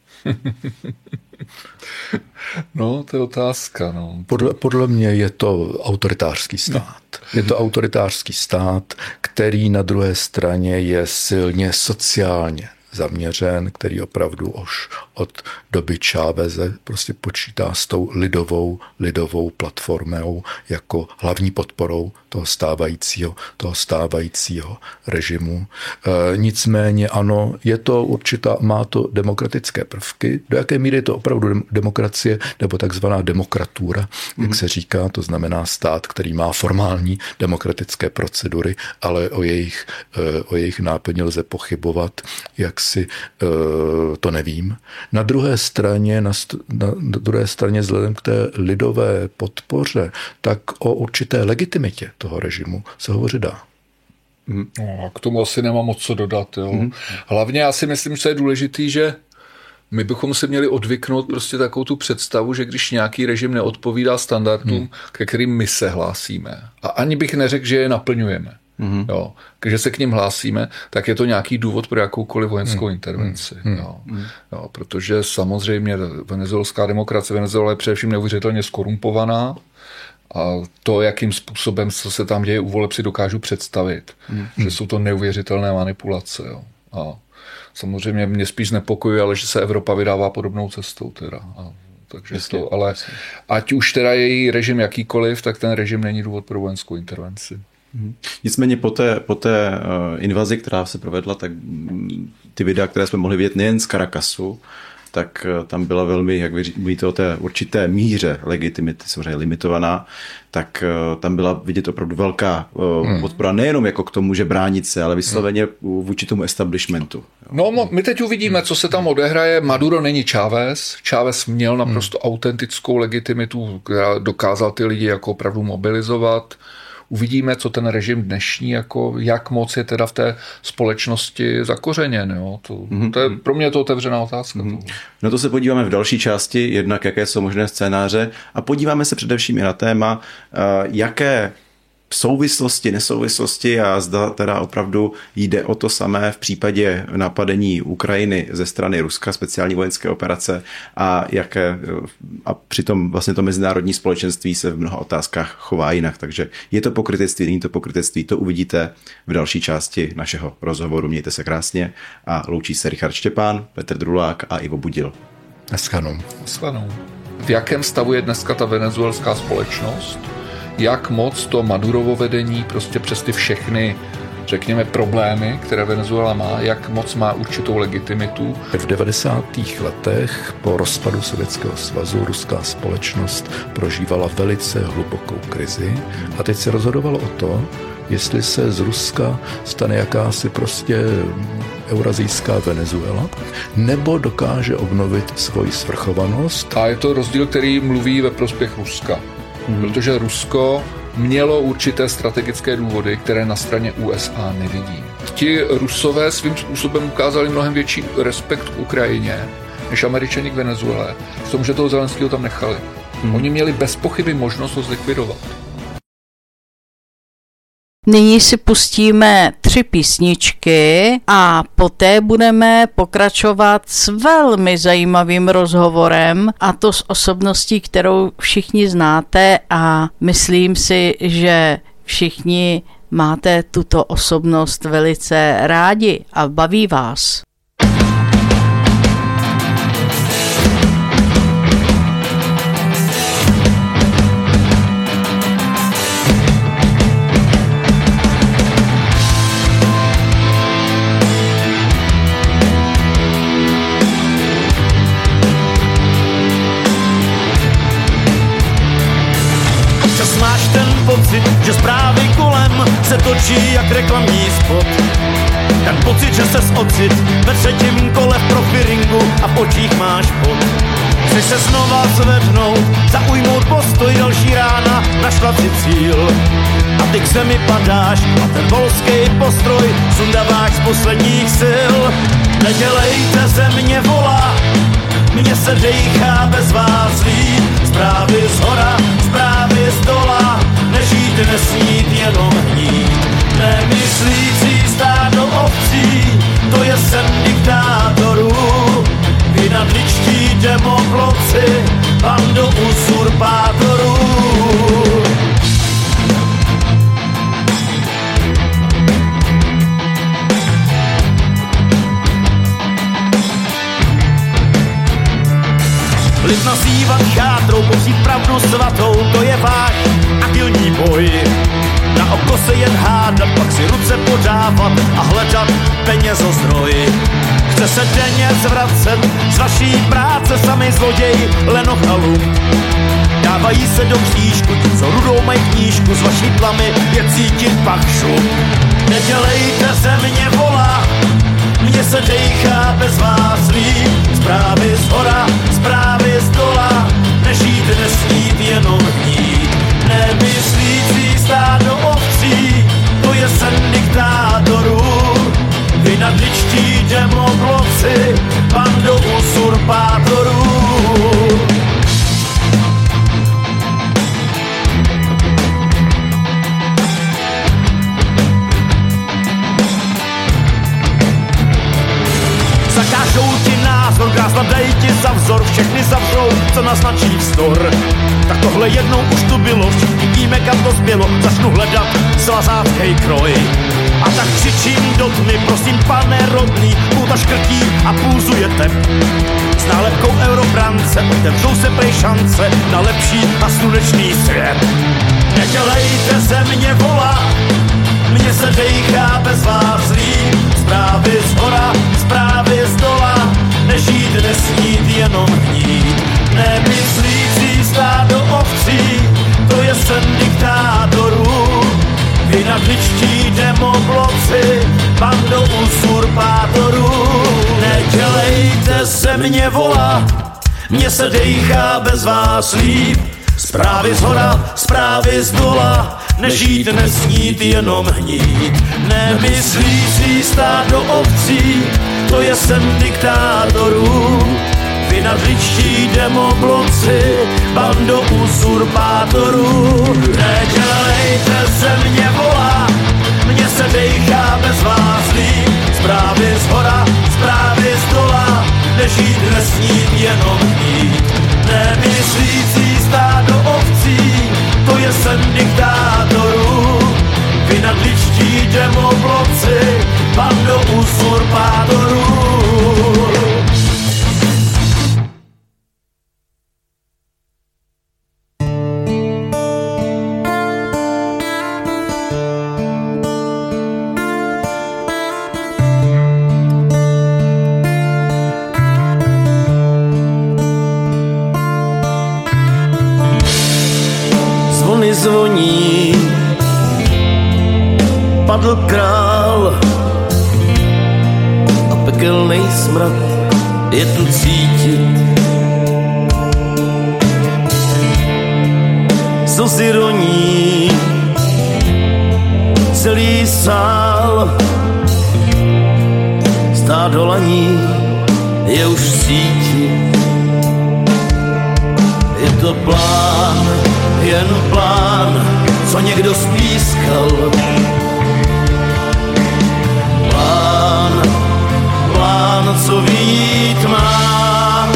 No, to je otázka. No. Podle mě je to autoritářský stát. Je to autoritářský stát, který na druhé straně je silně sociálně zaměřen, který opravdu už od doby Cháveze prostě počítá s tou lidovou platformou jako hlavní podporou toho stávajícího režimu. Nicméně ano, je to má to demokratické prvky. Do jaké míry je to opravdu demokracie nebo takzvaná demokratura, jak se říká, to znamená stát, který má formální demokratické procedury, ale o jejich náplni lze pochybovat, jak si to nevím. Na druhé straně vzhledem k té lidové podpoře, tak o určité legitimitě toho režimu se hovořit dá. No, k tomu asi nemám moc co dodat. Jo. Hlavně já si myslím, že je důležitý, že my bychom si měli odvyknout prostě takovou tu představu, že když nějaký režim neodpovídá standardům, ke kterým my se hlásíme, a ani bych neřekl, že je naplňujeme, jo, když se k ním hlásíme, tak je to nějaký důvod pro jakoukoliv vojenskou intervenci. Jo, protože samozřejmě venezuelská demokracie, Venezuela je především neuvěřitelně skorumpovaná, a to, jakým způsobem se tam děje u voleb, si dokážu představit, že jsou to neuvěřitelné manipulace. Jo. A samozřejmě mě spíš znepokojuje, ale že se Evropa vydává podobnou cestou. Teda. Takže ale ať už teda její režim jakýkoliv, tak ten režim není důvod pro vojenskou intervenci. Nicméně po té invazi, která se provedla, tak ty videa, které jsme mohli vidět nejen z Caracasu, tak tam byla velmi, jak vy mluvíte o té určité míře legitimity, samozřejmě limitovaná, tak tam byla vidět opravdu velká podpora nejenom jako k tomu, že bránit se, ale vysloveně vůči tomu establishmentu. No, my teď uvidíme, co se tam odehraje. Maduro není Chávez. Chávez měl naprosto autentickou legitimitu, která dokázal ty lidi jako opravdu mobilizovat. Uvidíme, co ten režim dnešní, jako jak moc je teda v té společnosti zakořeněn. Jo? To je pro mě to otevřená otázka. No to se podíváme v další části, jednak jaké jsou možné scénáře a podíváme se především i na téma, jaké souvislosti, nesouvislosti a zda teda opravdu jde o to samé v případě napadení Ukrajiny ze strany Ruska, speciální vojenské operace a přitom vlastně to mezinárodní společenství se v mnoha otázkách chová jinak. Takže je to pokrytectví, není to pokrytectví, to uvidíte v další části našeho rozhovoru. Mějte se krásně a loučí se Richard Štěpán, Petr Drulák a Ivo Budil. Naschledanou. V jakém stavu je dneska ta venezuelská společnost? Jak moc to Madurovo vedení prostě přes ty všechny, řekněme, problémy, které Venezuela má, jak moc má určitou legitimitu. V 90. letech po rozpadu Sovětského svazu ruská společnost prožívala velice hlubokou krizi a teď se rozhodovalo o to, jestli se z Ruska stane jakási prostě eurazijská Venezuela, nebo dokáže obnovit svoji svrchovanost. A je to rozdíl, který mluví ve prospěch Ruska. Protože Rusko mělo určité strategické důvody, které na straně USA nevidí. Ti Rusové svým způsobem ukázali mnohem větší respekt k Ukrajině, než Američani k Venezuele, v tom, že toho Zelenského tam nechali. Oni měli bez pochyby možnost ho zlikvidovat. Nyní si pustíme 3 písničky a poté budeme pokračovat s velmi zajímavým rozhovorem, a to s osobností, kterou všichni znáte a myslím si, že všichni máte tuto osobnost velice rádi a baví vás. Že zprávy kolem se točí jak reklamní spot. Ten pocit, že ses ocit ve 3. kole v profiringu a v očích máš pot. Chceš se znova zvednout, zaujmout postoj, další rána, našla si cíl. A ty k zemi padáš a ten volský postroj sundáváš z posledních sil. Nedělejte, země volá, mně se dejchá bez vás líp. Zprávy z hora, zprávy z dola, nežít, nesnít, jenom hnít. Nemyslící stádo ovcí, to je sen diktátorů. Vy nadličtí demoploci, bando uzurpátorů. Lid nazývat chátrou, popřít pravdu svatou, to je váš agilní boj. Na oko se jen hádat, pak si ruce podávat a hledat penězozdroj. Chce se denně zvracet z vaší práce sami zloději, lenoch a luk. Dávají se do křížku, ti, co rudou mají knížku, z vaší tlamy je cítit pachšu. Nedělejte ze mě vola, mně se dejchá bez vás líp. Zprávy z hora, zprávy z dola, nežít, nesnít, jenom hnít. Nemyslící stádo ovcí, to je sen diktátorů. Vy nadličtí demobloci, bando usurpátorů. Zakážou ti názor, grázla dají ti za vzor, všechny zavřou, co naznačí vzdor. Tak tohle jednou už tu bylo, všichni víme, kam to zbylo, začnu hledat svazácký kroj. A tak křičím do tmy, prosím pane rodný, půta škrtí a půzujete. S nálepkou eurobrance otevřou se prej šance na lepší a slunečný svět. Nedělejte ze mě vola, mně se dejchá bez vás líp. Zprávy z hora, zprávy z dola, nežít, nesnít, jenom hnít. Nemyslící stádo ovcí, to je sen diktátorů. Vy nadličtí demobloci, bando usurpátorů. Nedělejte se mě vola, mně se dejchá bez vás líp. Zprávy z hora, zprávy z dola, nežít, nesnít, jenom hnít. Nemyslící stádo ovcí, to je sen diktátorů. Vy nadličtí demobloci, bando usurpátorů. Nedělejte se mě vola, mně se dejchá bez vás líp. Zprávy z hora, zprávy z dola, nežít, nesnít, jenom hnít. Nemyslící stádo ovcí, to je sen diktátorů. Vy nadličtí demobloci, bando usurpátorů. Zvoní, padl král a pekelnej smrad je tu cítit. Slzy roní celý sál, stádo laní je už v síti. Je to plán, jen plán, co někdo spískal. Plán, plán, co vyjít má.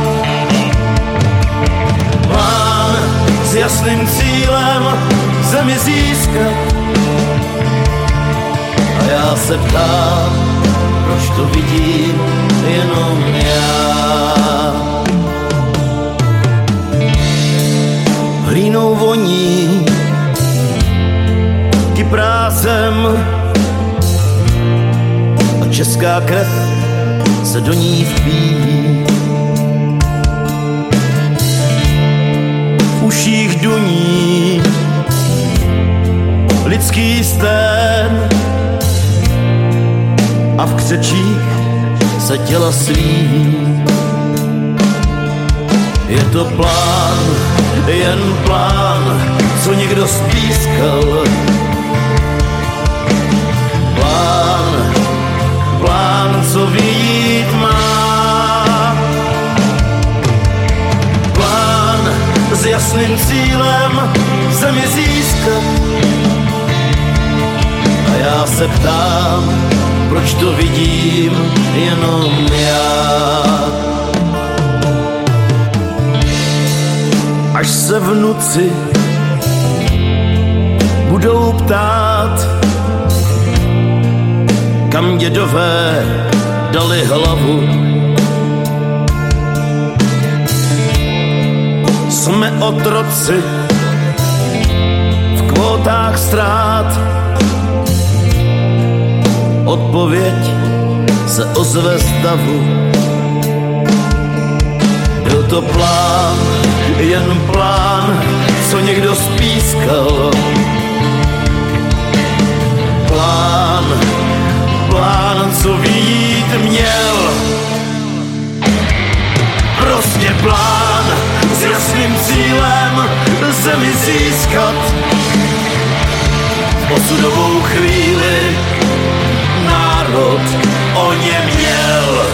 Plán s jasným cílem zemi získat. A já se ptám, proč to vidím jenom já. Hlínou voní, kyprásem a česká krev se do ní vpíjí. V uších duní lidský stén a v křečích se těla sví. Je to plán, jen plán, co někdo spískal. Plán, plán, co vyjít má. Plán s jasným cílem zemi získat. A já se ptám, proč to vidím jenom já. Až se vnuci budou ptát, kam dědové dali hlavu. jsme otroci v kvótách ztrát. Odpověď se ozve z davu. Byl to plán, jen plán, co někdo spískal. Plán, co vyjít měl. Prostě plán s jasným cílem zemi získat. V osudovou chvíli národ o něm měl.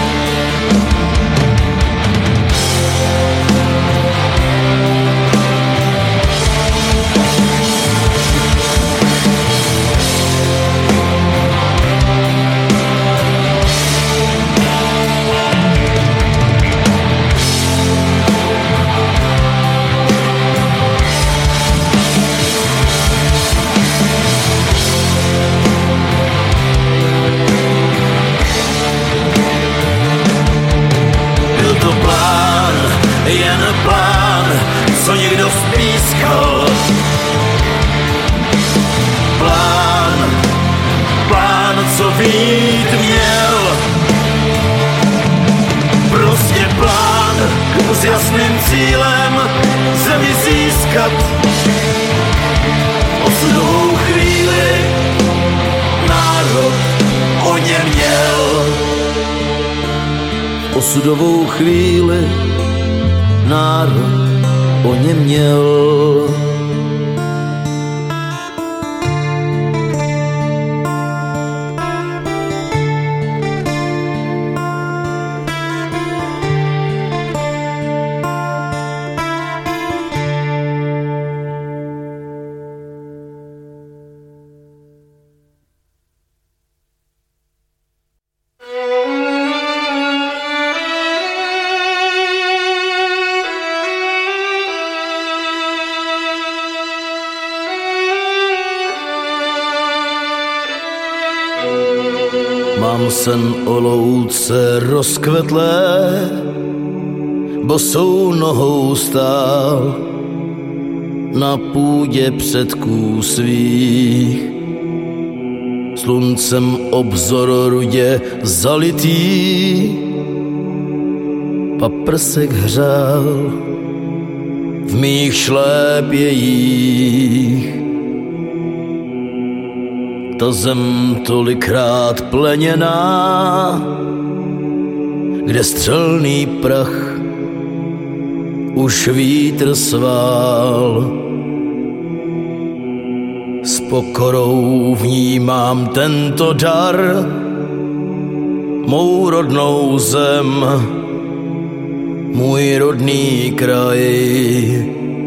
Jen plán, co někdo spískal. Plán, co vyjít měl. Prostě plán s jasným cílem zemi získat. Osudovou chvíli národ o něm měl. Osudovou chvíli národ o něm měl. Mám sen o louce rozkvetlé, bosou nohou stál na půdě předků svých. Sluncem obzor rudě zalitý, paprsek hřál v mých šlépějích. Ta zem tolikrát pleněná, kde střelný prach už vítr svál. S pokorou vnímám tento dar, mou rodnou zem, můj rodný kraj.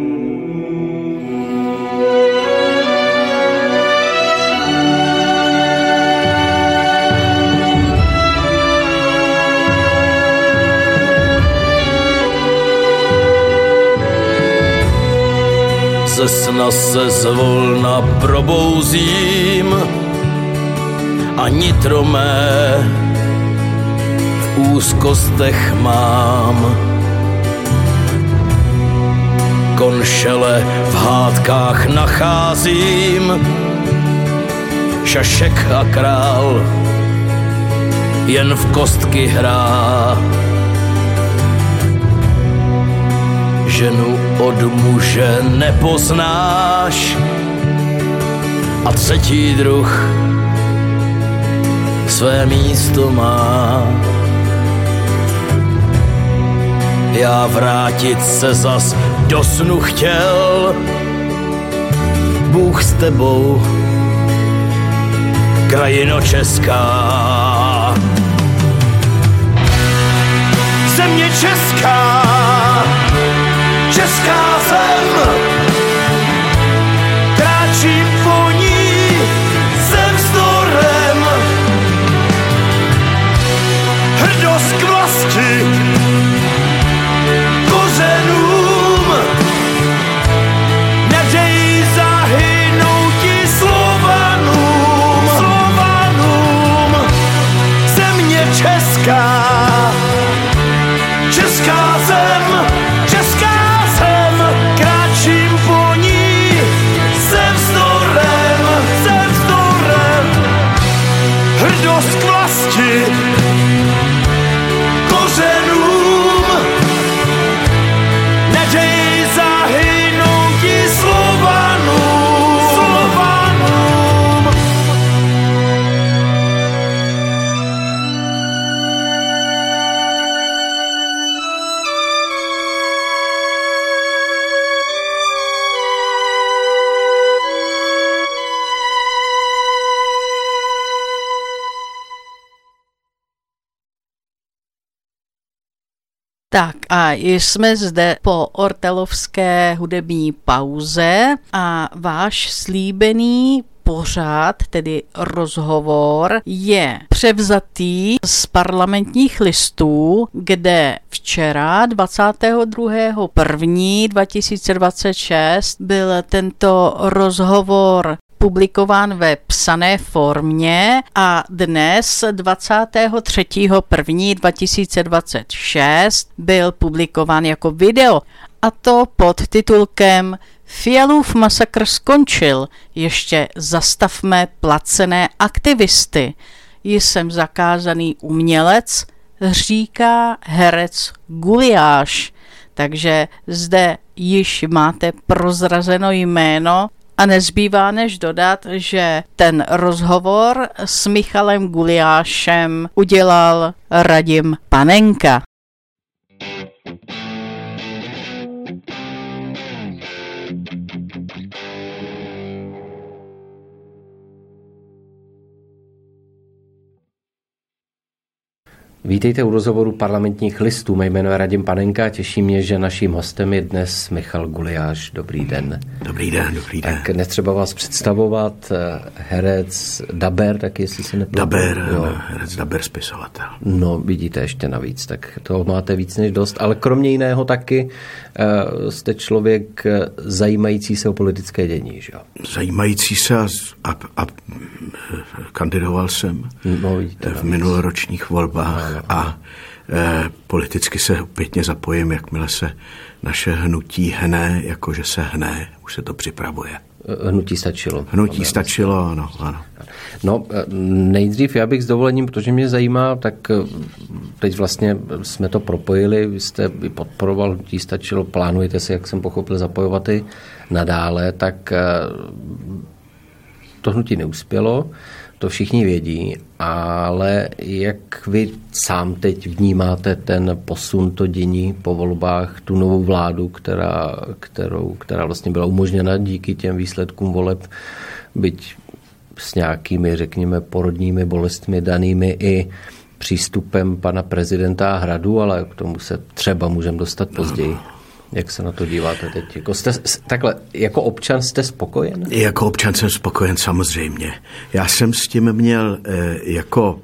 Ze sna se zvolna probouzím a nitro mé v úzkostech mám. Konšele v hádkách nacházím, šašek a král jen v kostky hrá. Ženu od muže nepoznáš a třetí druh své místo má. Já vrátit se zas do snu chtěl, Bůh s tebou, krajino česká. Země česká, česká zem, kráčím po ní se vzdorem. Hrdost k vlasti, kořenům, naději zahynouti Slovanům. Země česká, česká zem, česká zem. k vlasti, kořenům, nedej zahynouti Slovanům. Tak a jsme zde po ortelovské hudební pauze a váš slíbený pořad, tedy rozhovor, je převzatý z Parlamentních listů, kde včera 22.1.2026 byl tento rozhovor publikován ve psané formě a dnes 23.1.2026 byl publikován jako video, a to pod titulkem Fialův masakr skončil, ještě zastavme placené aktivisty. Jsem zakázaný umělec, říká herec Gulyáš. Takže zde již máte prozrazeno jméno a nezbývá než dodat, že ten rozhovor s Michalem Gulyášem udělal Radim Panenka. Vítejte u rozhovoru Parlamentních listů. Mé jméno je Radim Panenka a těší mě, že naším hostem je dnes Michal Gulyáš. Dobrý den. Dobrý den, dobrý den. Tak netřeba vás představovat, herec, daber, tak jestli se nepletu. Herec, daber, spisovatel. No, vidíte ještě navíc, tak toho máte víc než dost, ale kromě jiného taky jste člověk zajímající se o politické dění, že jo? Zajímající se a kandidoval jsem v minuloročních volbách a politicky se opětně zapojím, jakmile se naše hnutí hne, jakože se hne, už se to připravuje. Hnutí stačilo. Hnutí stačilo, ano. No, nejdřív já bych s dovolením, protože mě zajímá, tak teď vlastně jsme to propojili, vy jste podporoval Hnutí stačilo, plánujete se, jak jsem pochopil, zapojovat i nadále, tak to hnutí neuspělo, to všichni vědí, ale jak vy sám teď vnímáte ten posun, to dění po volbách, tu novou vládu, která vlastně byla umožněna díky těm výsledkům voleb, byť s nějakými, řekněme, porodními bolestmi danými i přístupem pana prezidenta Hradu, ale k tomu se třeba můžeme dostat později. Jak se na to díváte teď? Takhle, jako občan jste spokojen? Jako občan jsem spokojen, samozřejmě. Já jsem s tím měl jako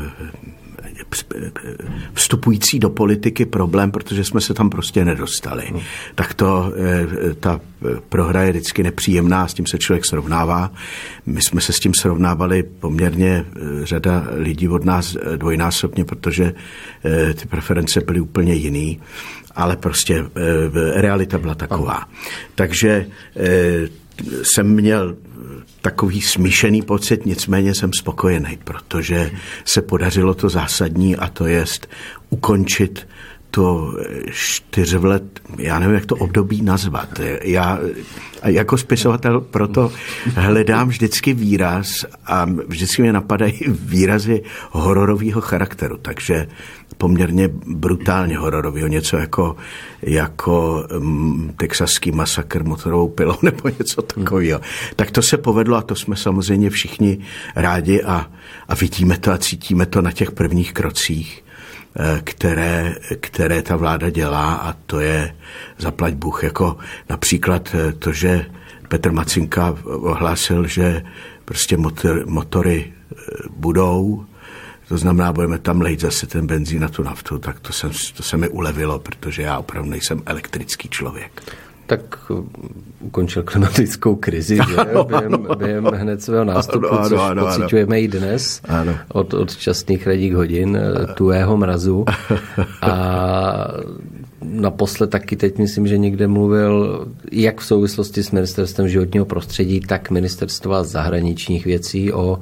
vstupující do politiky problém, protože jsme se tam prostě nedostali. Tak ta prohra je vždycky nepříjemná, s tím se člověk srovnává. My jsme se s tím srovnávali poměrně řada lidí od nás dvojnásobně, protože ty preference byly úplně jiný, ale prostě realita byla taková. Takže jsem měl takový smíšený pocit, nicméně jsem spokojený, protože se podařilo to zásadní, a to jest ukončit to 4 let, já nevím, jak to období nazvat. Já jako spisovatel proto hledám vždycky výraz a vždycky mě napadají výrazy hororového charakteru, takže poměrně brutálně hororového, něco jako texaský masakr motorovou pilou nebo něco takového. Tak to se povedlo a to jsme samozřejmě všichni rádi a vidíme to a cítíme to na těch prvních krocích, které ta vláda dělá, a to je zaplať Bůh, jako například to, že Petr Macinka ohlásil, že prostě motory budou, to znamená, budeme tam lejt zase ten benzín na tu naftu, tak to se mi ulevilo, protože já opravdu nejsem elektrický člověk. Tak ukončil klimatickou krizi, že? Během hned svého nástupu, což pociťujeme i dnes, od časných ranních hodin, tuhého mrazu. A naposled taky teď myslím, že někde mluvil jak v souvislosti s ministerstvem životního prostředí, tak ministerstva zahraničních věcí o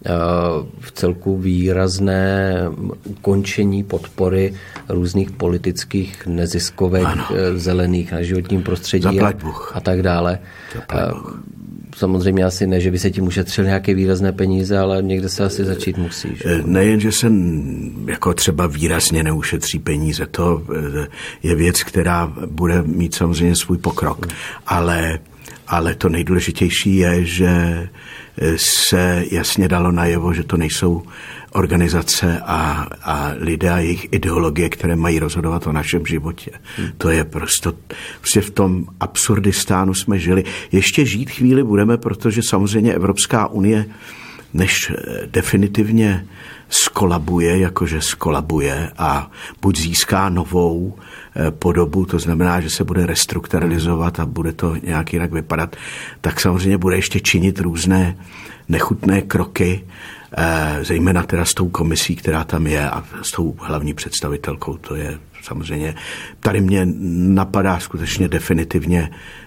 v celku výrazné ukončení podpory různých politických neziskovek, zelených na životním prostředí a tak dále. Samozřejmě asi ne, že by se tím ušetřil nějaké výrazné peníze, ale někde se asi začít musí. Že? Nejen, že se jako třeba výrazně neušetří peníze, to je věc, která bude mít samozřejmě svůj pokrok. Ale to nejdůležitější je, že se jasně dalo najevo, že to nejsou organizace a lidé a jejich ideologie, které mají rozhodovat o našem životě. To je prostě v tom Absurdistánu jsme žili. Ještě žít chvíli budeme, protože samozřejmě Evropská unie, než definitivně skolabuje, jakože skolabuje a buď získá novou podobu, to znamená, že se bude restrukturalizovat a bude to nějak jinak vypadat, tak samozřejmě bude ještě činit různé nechutné kroky, zejména teda s tou komisí, která tam je a s tou hlavní představitelkou, to je samozřejmě, tady mě napadá skutečně definitivně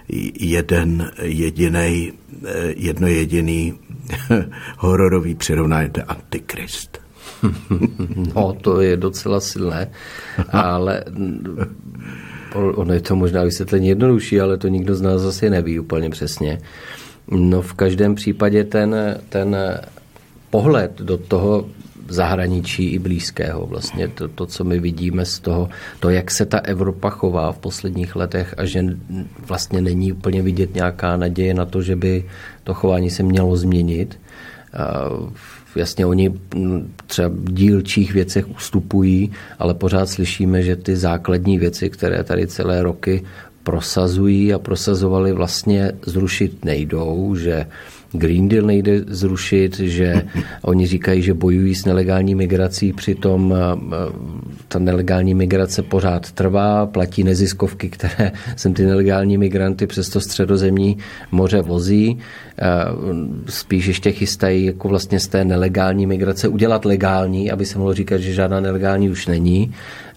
jedno jediný hororový přirovnání, to je Antikrist. No, to je docela silné, ale ono je to možná vysvětlení jednodušší, ale to nikdo z nás zase neví úplně přesně. No, v každém případě ten pohled do toho zahraničí i blízkého, vlastně to, co my vidíme z toho, to, jak se ta Evropa chová v posledních letech a že vlastně není úplně vidět nějaká naděje na to, že by to chování se mělo změnit. Jasně, oni třeba v dílčích věcech ustupují, ale pořád slyšíme, že ty základní věci, které tady celé roky prosazují a prosazovali, vlastně zrušit nejdou, že Green Deal nejde zrušit, že oni říkají, že bojují s nelegální migrací, přitom ta nelegální migrace pořád trvá, platí neziskovky, které sem ty nelegální migranty přes to Středozemní moře vozí. Spíš ještě chystají jako vlastně z té nelegální migrace udělat legální, aby se mohlo říkat, že žádná nelegální už není.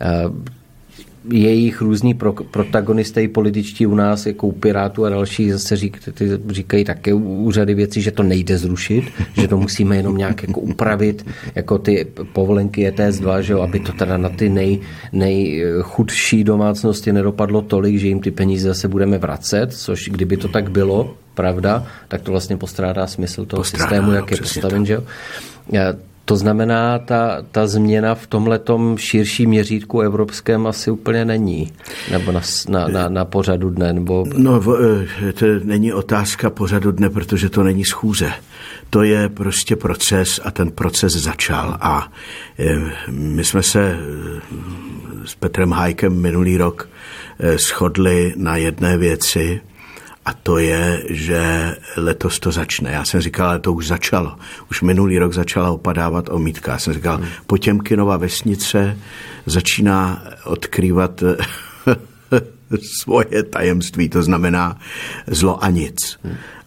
Jejich různí protagonisté i političtí u nás, jako u Pirátů a další, zase říkají také úřady věci, že to nejde zrušit, že to musíme jenom nějak jako upravit, jako ty povolenky ETS2, že jo, aby to teda na ty nejchudší domácnosti nedopadlo tolik, že jim ty peníze zase budeme vracet, což kdyby to tak bylo, pravda, tak to vlastně postrádá smysl toho systému, jak je postaven, že jo. To znamená, ta změna v tomhletom širším měřítku evropském asi úplně není. Nebo na pořadu dne. Nebo... No, to není otázka pořadu dne, protože to není schůze. To je prostě proces a ten proces začal. A my jsme se s Petrem Hájkem minulý rok shodli na jedné věci, a to je, že letos to začne. Já jsem říkal, ale to už začalo. Už minulý rok začala opadávat omítka. Já jsem říkal, Potěmkinova vesnice začíná odkrývat svoje tajemství, to znamená zlo a nic.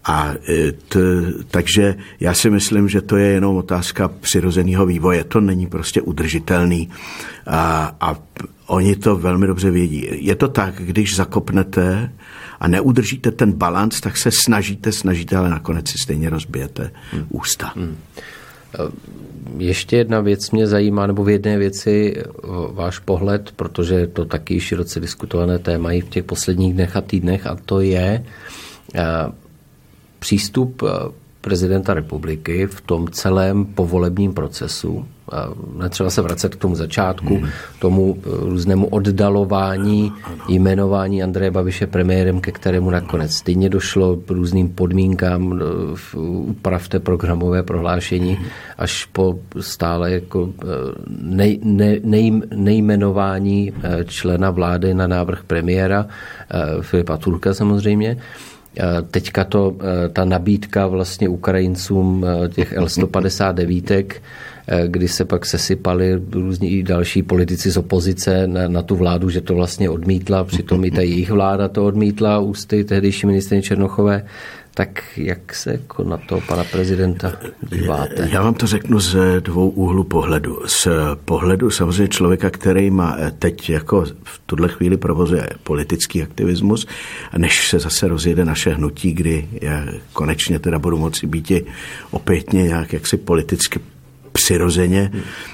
Takže já si myslím, že to je jenom otázka přirozeného vývoje. To není prostě udržitelný a oni to velmi dobře vědí. Je to tak, když zakopnete a neudržíte ten balanc, tak se snažíte, ale nakonec si stejně rozbijete ústa. Ještě jedna věc mě zajímá, nebo v jedné věci váš pohled, protože je to taky široce diskutované téma i v těch posledních dnech a týdnech, a to je přístup prezidenta republiky v tom celém povolebním procesu. Netřeba se vracet k tomu začátku, tomu různému oddalování, jmenování Andreje Babiše premiérem, ke kterému nakonec stejně došlo k různým podmínkám, upravte programové prohlášení, až po stále jako nejmenování člena vlády na návrh premiéra Filipa Turka samozřejmě. Teďka ta nabídka vlastně Ukrajincům těch L-159 kdy se pak sesypali různí další politici z opozice na tu vládu, že to vlastně odmítla, přitom i ta jejich vláda to odmítla ústy tehdejší ministryně Černochové. Tak jak se jako na to pana prezidenta díváte? Já vám to řeknu z dvou úhlů pohledu. Z pohledu samozřejmě člověka, který má teď jako v tuhle chvíli provozuje politický aktivismus, než se zase rozjede naše hnutí, kdy já konečně teda budu moci být opětně nějak jaksi politicky přirozeně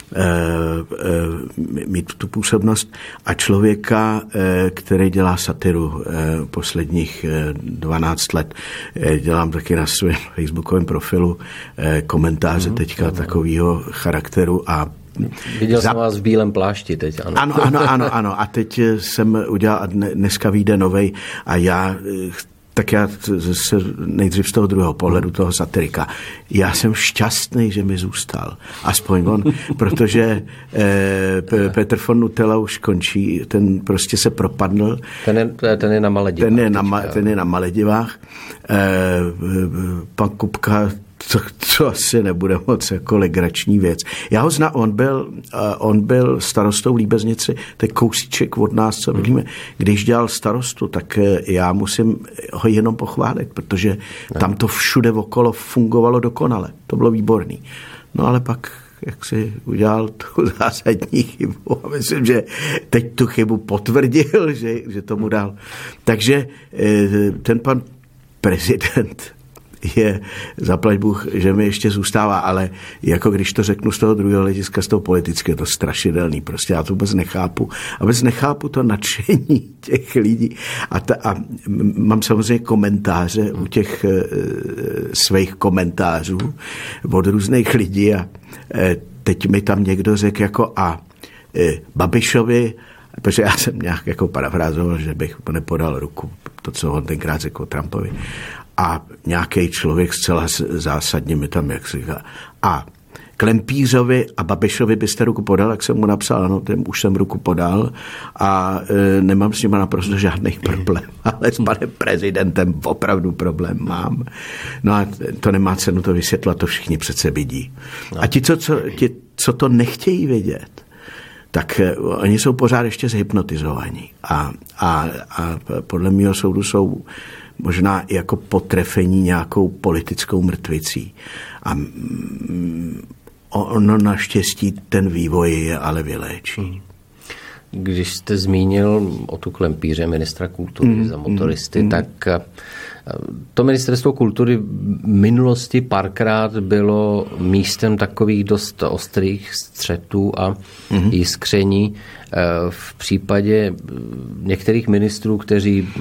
mít tu působnost a člověka, který dělá satiru posledních 12 let. Dělám taky na svém facebookovém profilu komentáře teďka takového charakteru a viděl jsem vás v bílém plášti teď, ano. Ano. A teď jsem udělal, dneska vyjde novej a já se nejdřív z toho druhého pohledu toho satirika. Já jsem šťastný, že mi zůstal. Aspoň on, protože Petr von Nutella už končí, ten prostě se propadl. Ten je na Maledivách. Ten je na Maledivách. Pan Kupka, to asi nebude moc jako legrační věc. Já ho znám, on byl starostou Líbeznici, to je kousíček od nás, co vidíme. Když dělal starostu, tak já musím ho jenom pochválit, protože tam to všude okolo fungovalo dokonale. To bylo výborný. No ale pak jak si udělal tu zásadní chybu a myslím, že teď tu chybu potvrdil, že tomu dal. Takže ten pan prezident je, zaplať Bůh, že mi ještě zůstává, ale jako když to řeknu z toho druhého hlediska, z toho politického, je to strašidelný, prostě já to vůbec nechápu. A vůbec nechápu to nadšení těch lidí. A mám samozřejmě komentáře u těch svých komentářů od různých lidí a teď mi tam někdo řekl jako Babišovi, protože já jsem nějak jako parafrázoval, že bych nepodal ruku, to, co on tenkrát řekl Trumpovi. A nějaký člověk zcela zásadně mi tam, jak se říká, a Klempířovi a Babišovi byste ruku podal, jak jsem mu napsal, ano, už jsem ruku podal a nemám s nima naprosto žádný problém, ale s panem prezidentem opravdu problém mám. No a to nemá cenu to vysvětlat, to všichni přece vidí. A ti, co to nechtějí vědět, tak oni jsou pořád ještě zhypnotizovaní a podle mého soudu jsou možná jako potrefení nějakou politickou mrtvicí. A ono naštěstí ten vývoj je ale vyléčí. Když jste zmínil o tu Klempíře, ministra kultury za motoristy, tak to ministerstvo kultury v minulosti párkrát bylo místem takových dost ostrých střetů a jiskření. V případě některých ministrů, kteří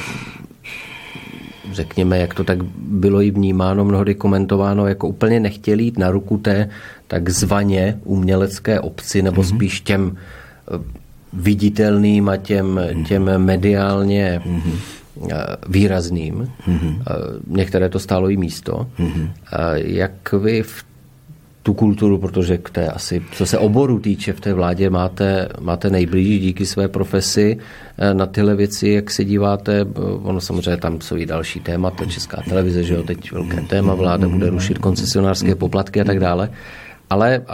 řekněme, jak to tak bylo i vnímáno, mnohdy komentováno, jako úplně nechtěli jít na ruku té takzvaně umělecké obci, nebo spíš těm viditelným a těm mediálně výrazným. Některé to stálo i místo. Jak vy v tu kulturu, protože k té asi, co se oboru týče, v té vládě máte nejblíž díky své profesi na tyhle věci, jak se díváte, ono samozřejmě tam jsou i další témata, Česká televize, že jo, teď velké téma, vláda bude rušit koncesionářské poplatky a tak dále, ale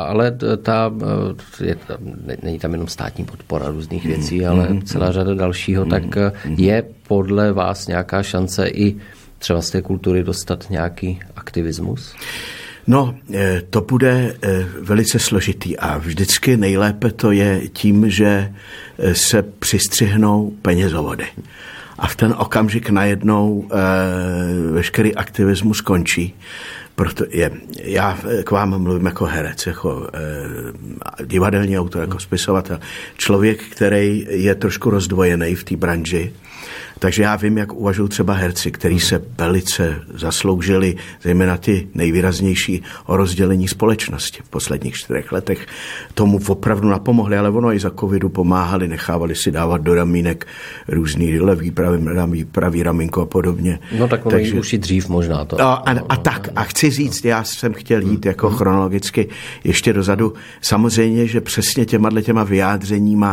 není tam jenom státní podpora různých věcí, ale celá řada dalšího, tak je podle vás nějaká šance i třeba z té kultury dostat nějaký aktivismus? No, to bude velice složitý a vždycky nejlépe to je tím, že se přistřihnou penězovody. A v ten okamžik najednou veškerý aktivismus skončí. Proto já k vám mluvím jako herec, jako divadelní autor, jako spisovatel. Člověk, který je trošku rozdvojený v té branži. Takže já vím, jak uvažují třeba herci, kteří se velice zasloužili, zejména ty nejvýraznější, o rozdělení společnosti v posledních 4 letech. Tomu opravdu napomohli, ale ono i za covidu pomáhali, nechávali si dávat do ramínek různý levý, pravý ramínko a podobně. No tak ono už i dřív možná to. A chci říct, já jsem chtěl jít jako chronologicky ještě dozadu. Samozřejmě, že přesně těma vyjádřeníma,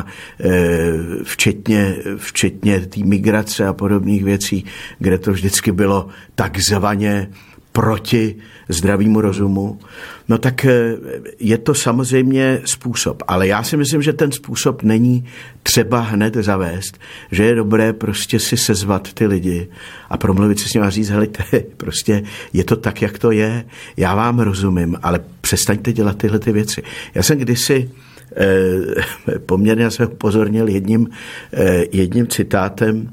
včetně té migrace a podobných věcí, kde to vždycky bylo takzvaně proti zdravému rozumu, no tak je to samozřejmě způsob. Ale já si myslím, že ten způsob není třeba hned zavést, že je dobré prostě si sezvat ty lidi a promluvit si s nimi a říct, helejte, prostě je to tak, jak to je, já vám rozumím, ale přestaňte dělat tyhle ty věci. Já jsem kdysi poměrně se upozornil jedním citátem,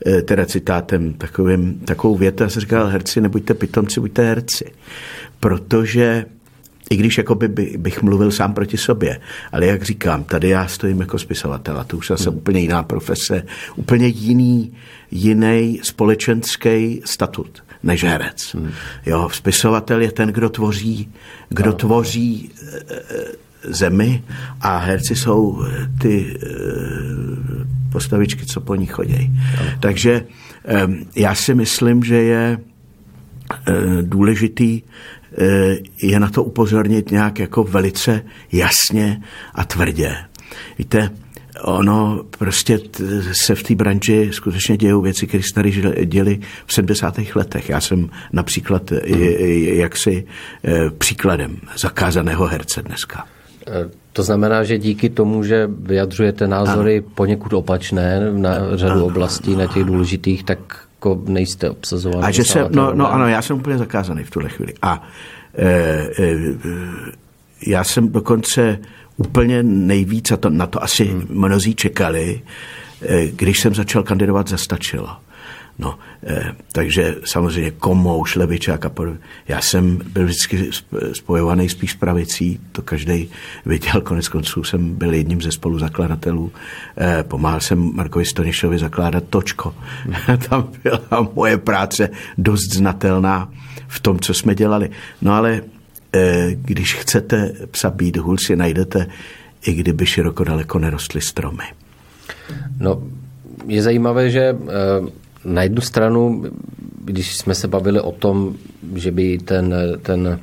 takovou větu, já jsem říkal, herci, nebuďte pitomci, buďte herci. Protože i když jakoby bych mluvil sám proti sobě, ale jak říkám, tady já stojím jako spisovatel a to už zase úplně jiná profese, úplně jiný společenský statut než herec. Jo, spisovatel je ten, kdo tvoří zemi a herci jsou ty postavičky, co po ní chodí. Takže já si myslím, že je důležitý je na to upozornit nějak jako velice jasně a tvrdě. Víte, ono prostě se v té branži skutečně dějou věci, které se tady děly v 70. letech. Já jsem například jaksi příkladem zakázaného herce dneska. To znamená, že díky tomu, že vyjadřujete názory poněkud opačné na řadu oblastí, na těch důležitých, tak jako nejste obsazovaný. A že ano, já jsem úplně zakázaný v tuhle chvíli. A já jsem dokonce úplně nejvíc, a na to asi mnozí čekali, když jsem začal kandidovat za Stačilo. No, takže samozřejmě Komouš, Levičák a podobně. Já jsem byl vždycky spojovaný spíš s pravicí, to každej viděl, konec konců jsem byl jedním ze spoluzakladatelů. Pomáhal jsem Markovi Stonišovi zakládat Točko. Tam byla moje práce dost znatelná v tom, co jsme dělali. No ale když chcete psa být, hůl si najdete, i kdyby široko daleko nerostly stromy. No, je zajímavé, že na jednu stranu, když jsme se bavili o tom, že by ten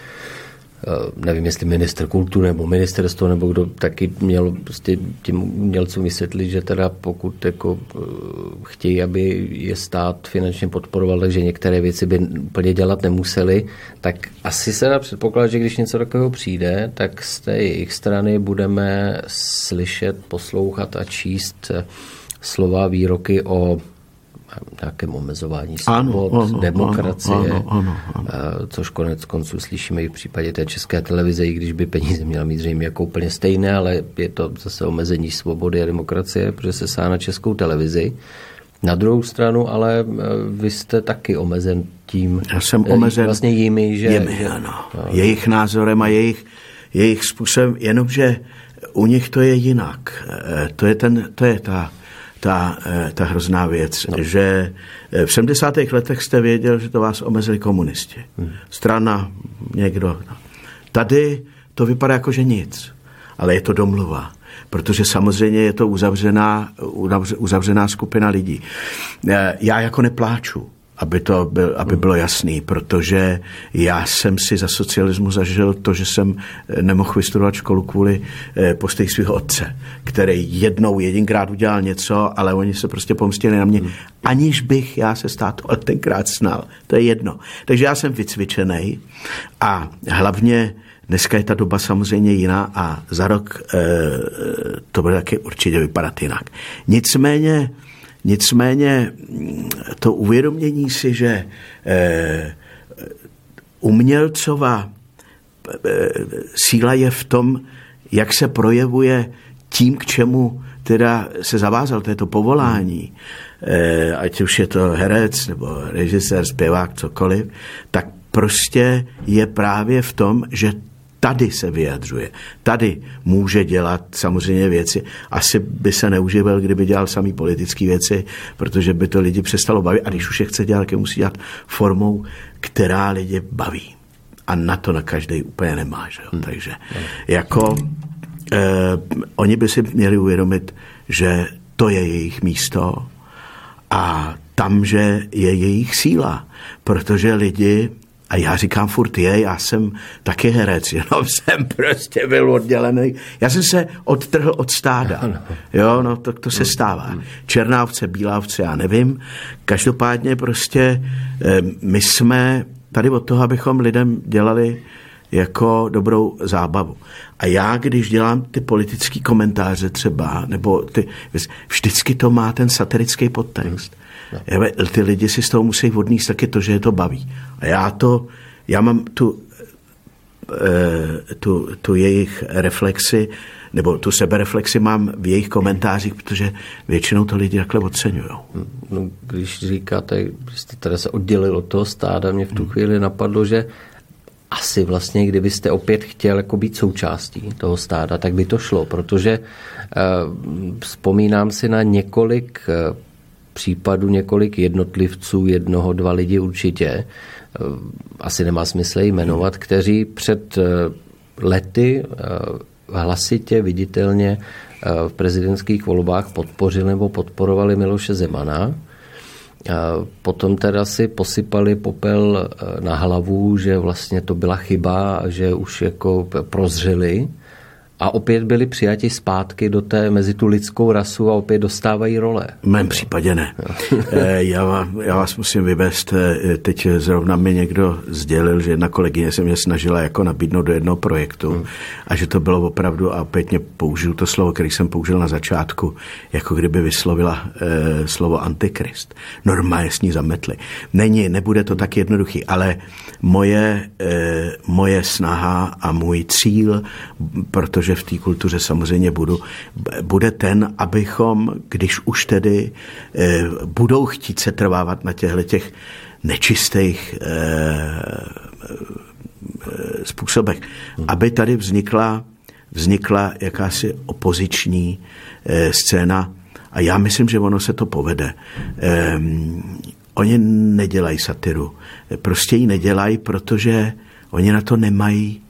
nevím, jestli ministr kultury nebo ministerstvo, nebo kdo taky měl prostě těm umělcům vysvětlit, že teda pokud jako chtějí, aby je stát finančně podporoval, takže některé věci by úplně dělat nemuseli, tak asi se dá předpokládat, že když něco takového přijde, tak z té jejich strany budeme slyšet, poslouchat a číst slova, výroky o nějakém omezování svobod, demokracie, což konec konců slyšíme i v případě té České televize, i když by peníze měla mít zřejmě jako úplně stejné, ale je to zase omezení svobody a demokracie, protože se sá na Českou televizi. Na druhou stranu, ale vy jste taky omezen tím, já jsem omezen vlastně jimi, jejich názorem a jejich způsobem, jenomže u nich to je jinak. To je ta hrozná věc, že v 70. letech jste věděl, že to vás omezili komunisti. Strana, někdo. Tady to vypadá jako, že nic, ale je to domluva, protože samozřejmě je to uzavřená skupina lidí. Já jako nepláču, aby bylo jasný, protože já jsem si za socialismu zažil to, že jsem nemohl vystudovat školu kvůli postoji svého otce, který jedinkrát udělal něco, ale oni se prostě pomstili na mě, aniž bych já se státu tenkrát snal. To je jedno. Takže já jsem vycvičený a hlavně dneska je ta doba samozřejmě jiná a za rok to bude taky určitě vypadat jinak. Nicméně to uvědomění si, že umělcova síla je v tom, jak se projevuje tím, k čemu teda se zavázal, to je to povolání, ať už je to herec nebo režisér, zpěvák, cokoliv, tak prostě je právě v tom, že tady se vyjadřuje. Tady může dělat samozřejmě věci. Asi by se neuživil, kdyby dělal samý politické věci, protože by to lidi přestalo bavit. A když už je chce dělat, tak je musí dělat formou, která lidi baví. A na to na každý úplně nemá. Že? Takže jako oni by si měli uvědomit, že to je jejich místo a tam, že je jejich síla. Protože lidi, a já říkám furt já jsem taky herec, jenom jsem prostě byl oddělený. Já jsem se odtrhl od stáda. Jo, no to se stává. Černá ovce, bílá ovce, já nevím. Každopádně prostě my jsme tady od toho, abychom lidem dělali jako dobrou zábavu. A já, když dělám ty politické komentáře třeba, nebo vždycky to má ten satirický podtext. Ty lidi si z toho musí odníst taky to, že je to baví. A já mám tu jejich reflexi, nebo tu sebereflexi mám v jejich komentářích, protože většinou to lidi takhle oceňujou. No, když říkáte, že jste teda se oddělil od toho stáda, mě v tu chvíli napadlo, že asi vlastně, kdybyste opět chtěl jako být součástí toho stáda, tak by to šlo, protože vzpomínám si na několik případů, několik jednotlivců, 1-2 lidi určitě, asi nemá smysl jmenovat, kteří před lety hlasitě, viditelně v prezidentských volbách podpořili nebo podporovali Miloše Zemana. Potom teda si posypali popel na hlavu, že vlastně to byla chyba a že už jako prozřeli a opět byli přijati zpátky mezi tu lidskou rasu a opět dostávají role. V mém případě ne. Já vás musím vyvést. Teď zrovna mi někdo sdělil, že jedna kolegyně se mě snažila jako nabídnout do jednoho projektu a že to bylo opravdu, a opět mě použiju to slovo, který jsem použil na začátku, jako kdyby vyslovila slovo antikrist. Normálně s ní zametli. Nebude to tak jednoduchý, ale moje snaha a můj cíl, protože v té kultuře samozřejmě bude ten, abychom, když už tedy budou chtít se trvávat na těch nečistých způsobech, aby tady vznikla jakási opoziční scéna a já myslím, že ono se to povede. Oni nedělají satiru. Prostě ji nedělají, protože oni na to nemají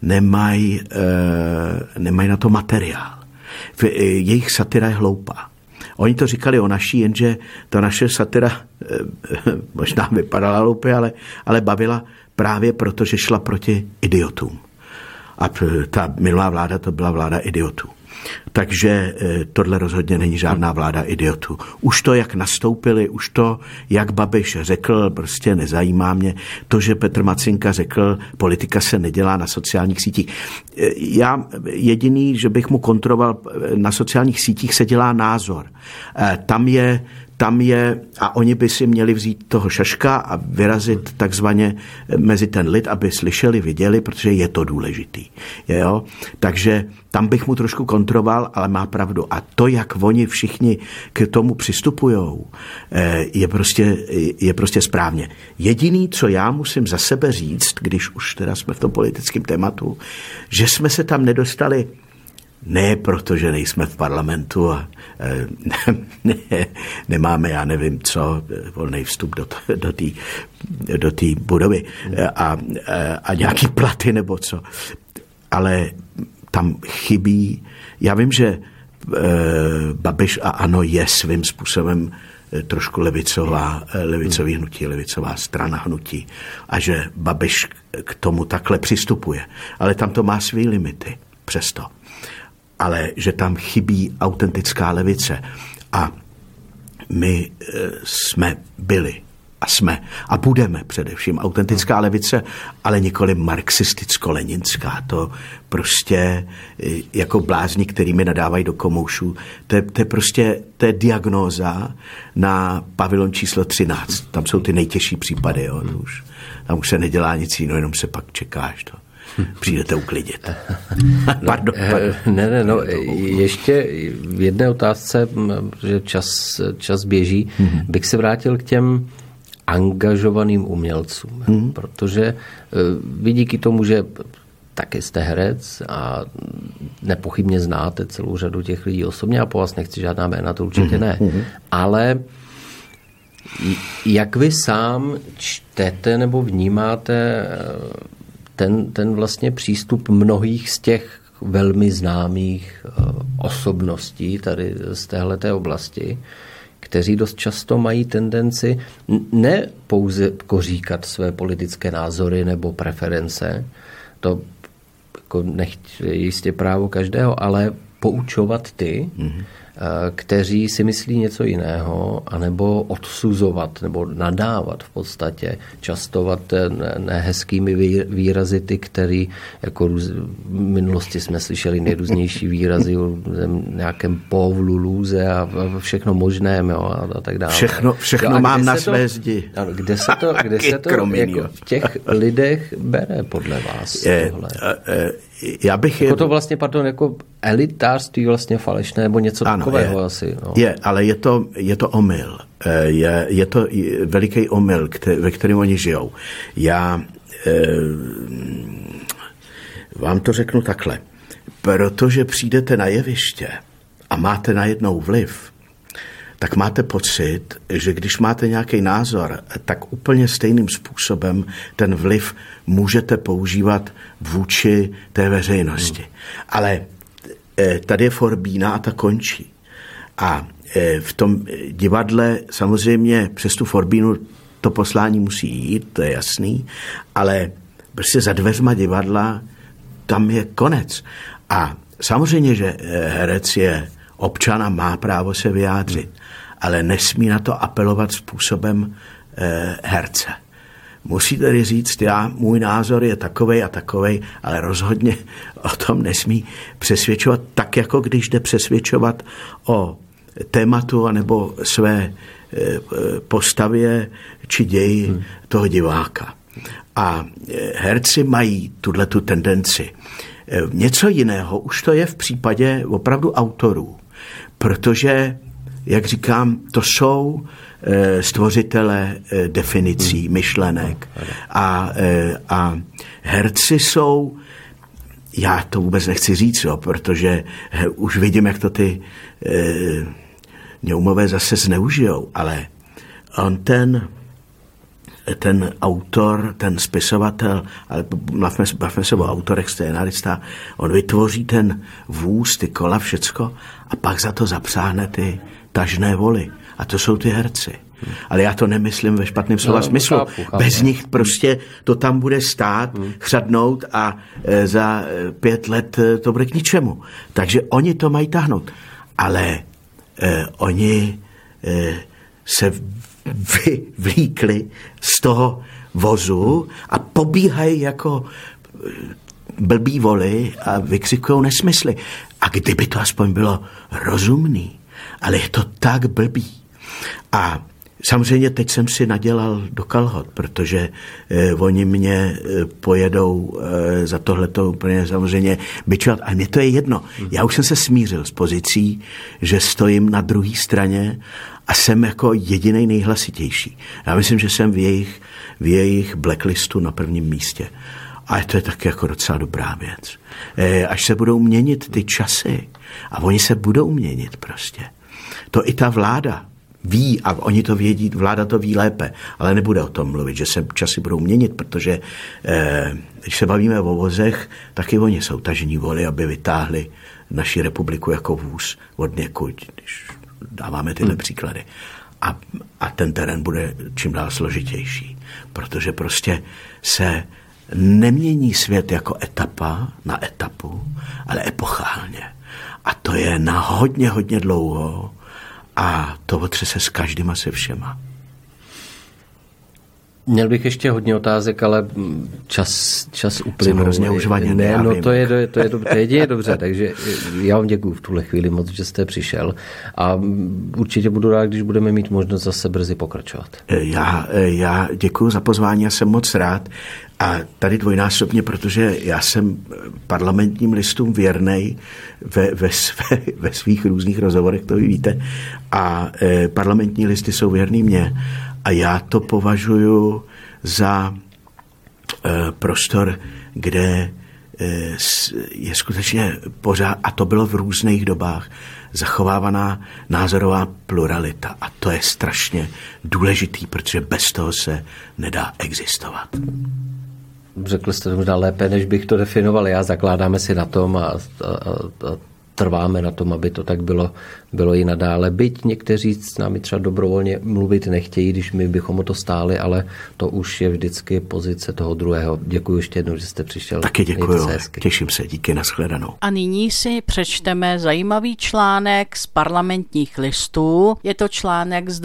na to materiál. Jejich satira je hloupá. Oni to říkali o naší, jenže ta naše satira možná vypadala hloupě, ale bavila právě proto, že šla proti idiotům. A ta minulá vláda to byla vláda idiotů. Takže tohle rozhodně není žádná vláda idiotů. Už to, jak nastoupili, už to, jak Babiš řekl, prostě nezajímá mě. To, že Petr Macinka řekl, politika se nedělá na sociálních sítích. Já jediný, že bych mu kontroval, na sociálních sítích se dělá názor. Tam je, a oni by si měli vzít toho šaška a vyrazit takzvaně mezi ten lid, aby slyšeli, viděli, protože je to důležitý. Jo? Takže tam bych mu trošku kontroval, ale má pravdu. A to, jak oni všichni k tomu přistupujou, je prostě správně. Jediný, co já musím za sebe říct, když už teda jsme v tom politickém tématu, že jsme se tam nedostali ne proto, že nejsme v parlamentu a nemáme, já nevím co, volný vstup do té budovy a nějaký platy nebo co. Ale tam chybí, já vím, že Babiš a ANO je svým způsobem trošku levicový hnutí, levicová strana hnutí a že Babiš k tomu takhle přistupuje. Ale tam to má svý limity přesto. Ale že tam chybí autentická levice. A my jsme byli a jsme a budeme především autentická levice, ale nikoli marxisticko-leninská. To prostě jako blázni, který mi nadávají do komoušů. To je diagnóza na pavilon číslo 13. Tam jsou ty nejtěžší případy. Jo. Tam už se nedělá nic jiného, jenom se pak čekáš to. Přijdete uklidit. Pardon. Ne, ještě v jedné otázce, že čas běží, bych se vrátil k těm angažovaným umělcům, protože vy díky tomu, že taky jste herec a nepochybně znáte celou řadu těch lidí osobně, a po vás nechci žádná jména, to určitě ne, ale jak vy sám čtete nebo vnímáte ten vlastně přístup mnohých z těch velmi známých osobností tady z téhleté oblasti, kteří dost často mají tendenci ne pouze koříkat své politické názory nebo preference, to jako jistě právo každého, ale poučovat ty, kteří si myslí něco jiného, anebo odsuzovat, nebo nadávat v podstatě, častovat nehezkými výrazy ty, který jako v minulosti jsme slyšeli nejrůznější výrazy o nějakém povlu, lůze a všechno možné, jo, a tak dále. Všechno mám na své zdi. Kde se to jako v těch lidech bere podle vás tohle? Já bych jako to vlastně, jako elitářství vlastně falešné, nebo něco takového asi. No. Ale je to omyl. Je to veliký omyl, ve kterém oni žijou. Já vám to řeknu takhle. Protože přijdete na jeviště a máte najednou vliv, tak máte pocit, že když máte nějaký názor, tak úplně stejným způsobem ten vliv můžete používat vůči té veřejnosti. Ale tady je forbína a ta končí. A v tom divadle samozřejmě přes tu forbínu to poslání musí jít, to je jasný, ale prostě za dveřma divadla tam je konec. A samozřejmě, že herec je občan a má právo se vyjádřit, ale nesmí na to apelovat způsobem herce. Musí tedy říct, můj názor je takovej a takovej, ale rozhodně o tom nesmí přesvědčovat tak, jako když jde přesvědčovat o tématu anebo své postavě či ději toho diváka. A herci mají tuhletu tendenci. Něco jiného už to je v případě opravdu autorů, protože, jak říkám, to jsou stvořitelé definicí, myšlenek a herci jsou, já to vůbec nechci říct, protože už vidím, jak to ty Ňoumové zase zneužijou, ale on ten autor, ten spisovatel, ale bavme se o autorech, scénarista, on vytvoří ten vůz, ty kola, všecko a pak za to zapřáhne ty tažné voly. A to jsou ty herci. Ale já to nemyslím ve špatném slova smyslu. Chápu. Bez nich prostě to tam bude stát, chřadnout a za 5 let to bude k ničemu. Takže oni to mají tahnout. Ale oni se vlíkli z toho vozu a pobíhají jako blbý voly a vykřikují nesmysly. A kdyby to aspoň bylo rozumný, ale je to tak blbý. A samozřejmě teď jsem si nadělal do kalhot, protože oni mě pojedou za tohleto úplně samozřejmě bičovat. A mně to je jedno. Já už jsem se smířil s pozicí, že stojím na druhé straně a jsem jako jedinej nejhlasitější. Já myslím, že jsem v jejich blacklistu na prvním místě. A to je taky jako docela dobrá věc. Až se budou měnit ty časy, a oni se budou měnit prostě. To i ta vláda ví, a oni to vědí, vláda to ví lépe, ale nebude o tom mluvit, že se časy budou měnit, protože když se bavíme o vozech, taky oni jsou tažní voly, aby vytáhli naši republiku jako vůz od někud, když dáváme tyhle příklady. A ten terén bude čím dál složitější, protože prostě se nemění svět jako etapa na etapu, ale epochálně. A to je na hodně, hodně dlouho a to otřese s každým a se všema. Měl bych ještě hodně otázek, ale čas uplynul. To je jedině dobře, takže já vám děkuju v tuhle chvíli moc, že jste přišel a určitě budu rád, když budeme mít možnost zase brzy pokračovat. Já děkuju za pozvání, já jsem moc rád a tady dvojnásobně, protože já jsem parlamentním listům věrnej ve svých různých rozhovorech, to vy víte, a parlamentní listy jsou věrný mně. A já to považuji za prostor, kde je skutečně pořád, a to bylo v různých dobách, zachovávaná názorová pluralita. A to je strašně důležitý, protože bez toho se nedá existovat. Řekli jste to možná lépe, než bych to definoval. Já zakládáme si na tom a trváme na tom, aby to tak bylo i nadále. Byť někteří s námi třeba dobrovolně mluvit nechtějí, když my bychom o to stáli, ale to už je vždycky pozice toho druhého. Děkuji ještě jednou, že jste přišel. Taky děkuji, těším se, díky, nashledanou. A nyní si přečteme zajímavý článek z Parlamentních listů. Je to článek z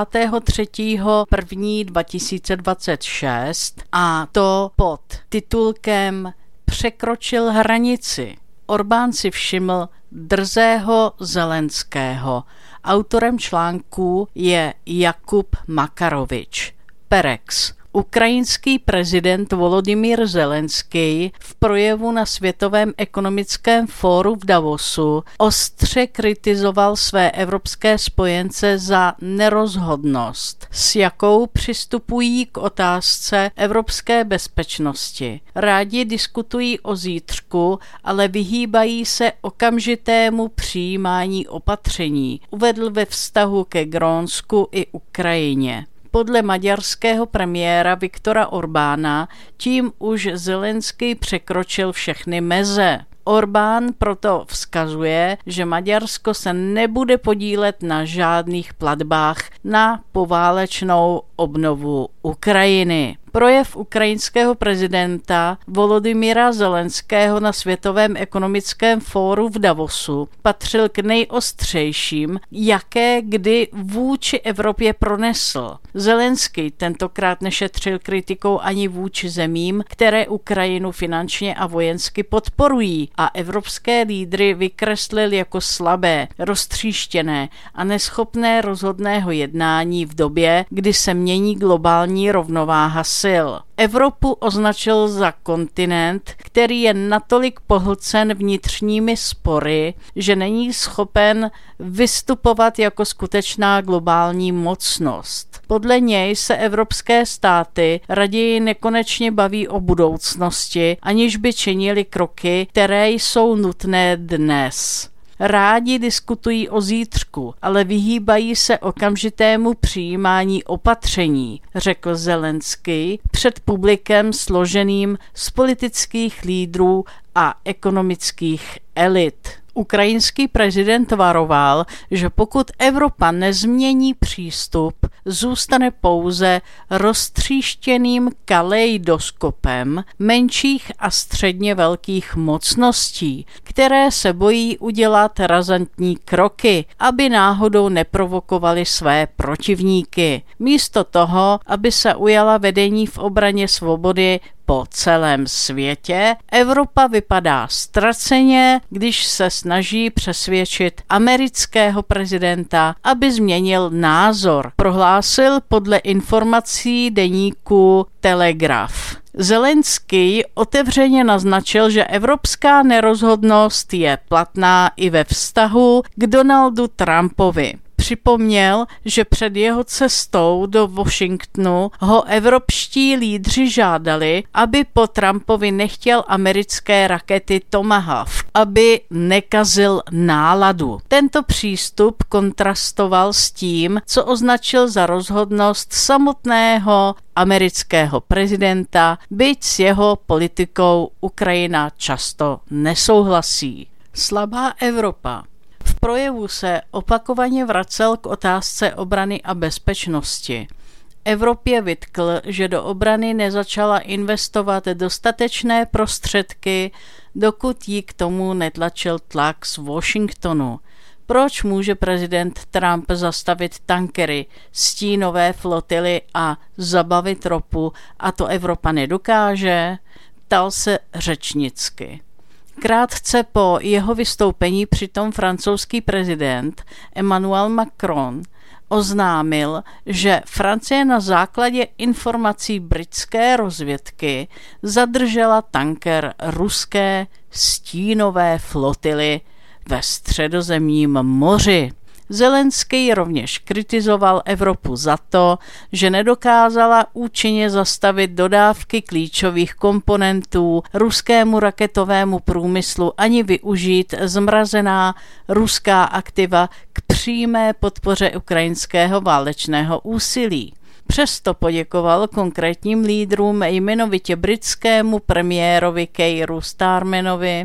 23.1.2026 a to pod titulkem Překročil hranici. Orbán si všiml drzého Zelenského. Autorem článku je Jakub Makarovič. Perex. Ukrajinský prezident Volodymyr Zelenský v projevu na Světovém ekonomickém fóru v Davosu ostře kritizoval své evropské spojence za nerozhodnost, s jakou přistupují k otázce evropské bezpečnosti. Rádi diskutují o zítřku, ale vyhýbají se okamžitému přijímání opatření, uvedl ve vztahu ke Grónsku i Ukrajině. Podle maďarského premiéra Viktora Orbána tím už Zelenský překročil všechny meze. Orbán proto vzkazuje, že Maďarsko se nebude podílet na žádných platbách na poválečnou obnovu Ukrajiny. Projev ukrajinského prezidenta Volodymyra Zelenského na Světovém ekonomickém fóru v Davosu patřil k nejostřejším, jaké kdy vůči Evropě pronesl. Zelenský tentokrát nešetřil kritikou ani vůči zemím, které Ukrajinu finančně a vojensky podporují a evropské lídry vykreslil jako slabé, roztříštěné a neschopné rozhodného jednání v době, kdy se mění globální rovnováha sil. Evropu označil za kontinent, který je natolik pohlcen vnitřními spory, že není schopen vystupovat jako skutečná globální mocnost. Podle něj se evropské státy raději nekonečně baví o budoucnosti, aniž by činili kroky, které jsou nutné dnes. Rádi diskutují o zítřku, ale vyhýbají se okamžitému přijímání opatření, řekl Zelenský před publikem složeným z politických lídrů a ekonomických elit. Ukrajinský prezident varoval, že pokud Evropa nezmění přístup, zůstane pouze roztříštěným kaleidoskopem menších a středně velkých mocností, které se bojí udělat razantní kroky, aby náhodou neprovokovali své protivníky. Místo toho, aby se ujala vedení v obraně svobody po celém světě, Evropa vypadá ztraceně, když se snaží přesvědčit amerického prezidenta, aby změnil názor, prohlásil podle informací deníku Telegraf. Zelenský otevřeně naznačil, že evropská nerozhodnost je platná i ve vztahu k Donaldu Trumpovi. Připomněl, že před jeho cestou do Washingtonu ho evropští lídři žádali, aby po Trumpovi nechtěl americké rakety Tomahawk, aby nekazil náladu. Tento přístup kontrastoval s tím, co označil za rozhodnost samotného amerického prezidenta, byť s jeho politikou Ukrajina často nesouhlasí. Slabá Evropa. V projevu se opakovaně vracel k otázce obrany a bezpečnosti. Evropě vytkl, že do obrany nezačala investovat dostatečné prostředky, dokud jí k tomu netlačil tlak z Washingtonu. Proč může prezident Trump zastavit tankery, stínové flotily a zabavit ropu, a to Evropa nedokáže? Ptal se řečnicky. Krátce po jeho vystoupení přitom francouzský prezident Emmanuel Macron oznámil, že Francie na základě informací britské rozvědky zadržela tanker ruské stínové flotily ve Středozemním moři. Zelenský rovněž kritizoval Evropu za to, že nedokázala účinně zastavit dodávky klíčových komponentů ruskému raketovému průmyslu ani využít zmrazená ruská aktiva k přímé podpoře ukrajinského válečného úsilí. Přesto poděkoval konkrétním lídrům, jmenovitě britskému premiérovi Keiru Starmanovi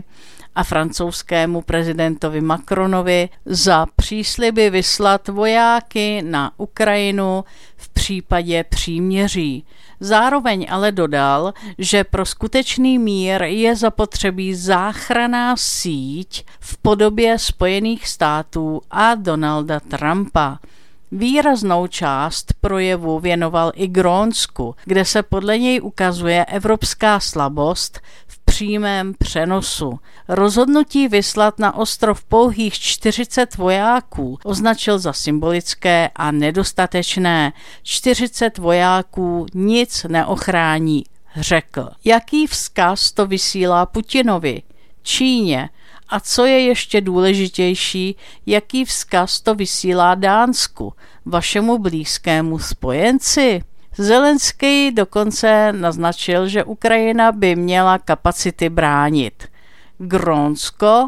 a francouzskému prezidentovi Macronovi za přísliby vyslat vojáky na Ukrajinu v případě příměří. Zároveň ale dodal, že pro skutečný mír je zapotřebí záchranná síť v podobě Spojených států a Donalda Trumpa. Výraznou část projevu věnoval i Grónsku, kde se podle něj ukazuje evropská slabost v přímém přenosu. Rozhodnutí vyslat na ostrov pouhých 40 vojáků označil za symbolické a nedostatečné. 40 vojáků nic neochrání, řekl. Jaký vzkaz to vysílá Putinovi, Číně a co je ještě důležitější, jaký vzkaz to vysílá Dánsku, vašemu blízkému spojenci? Zelenský dokonce naznačil, že Ukrajina by měla kapacity bránit Grónsko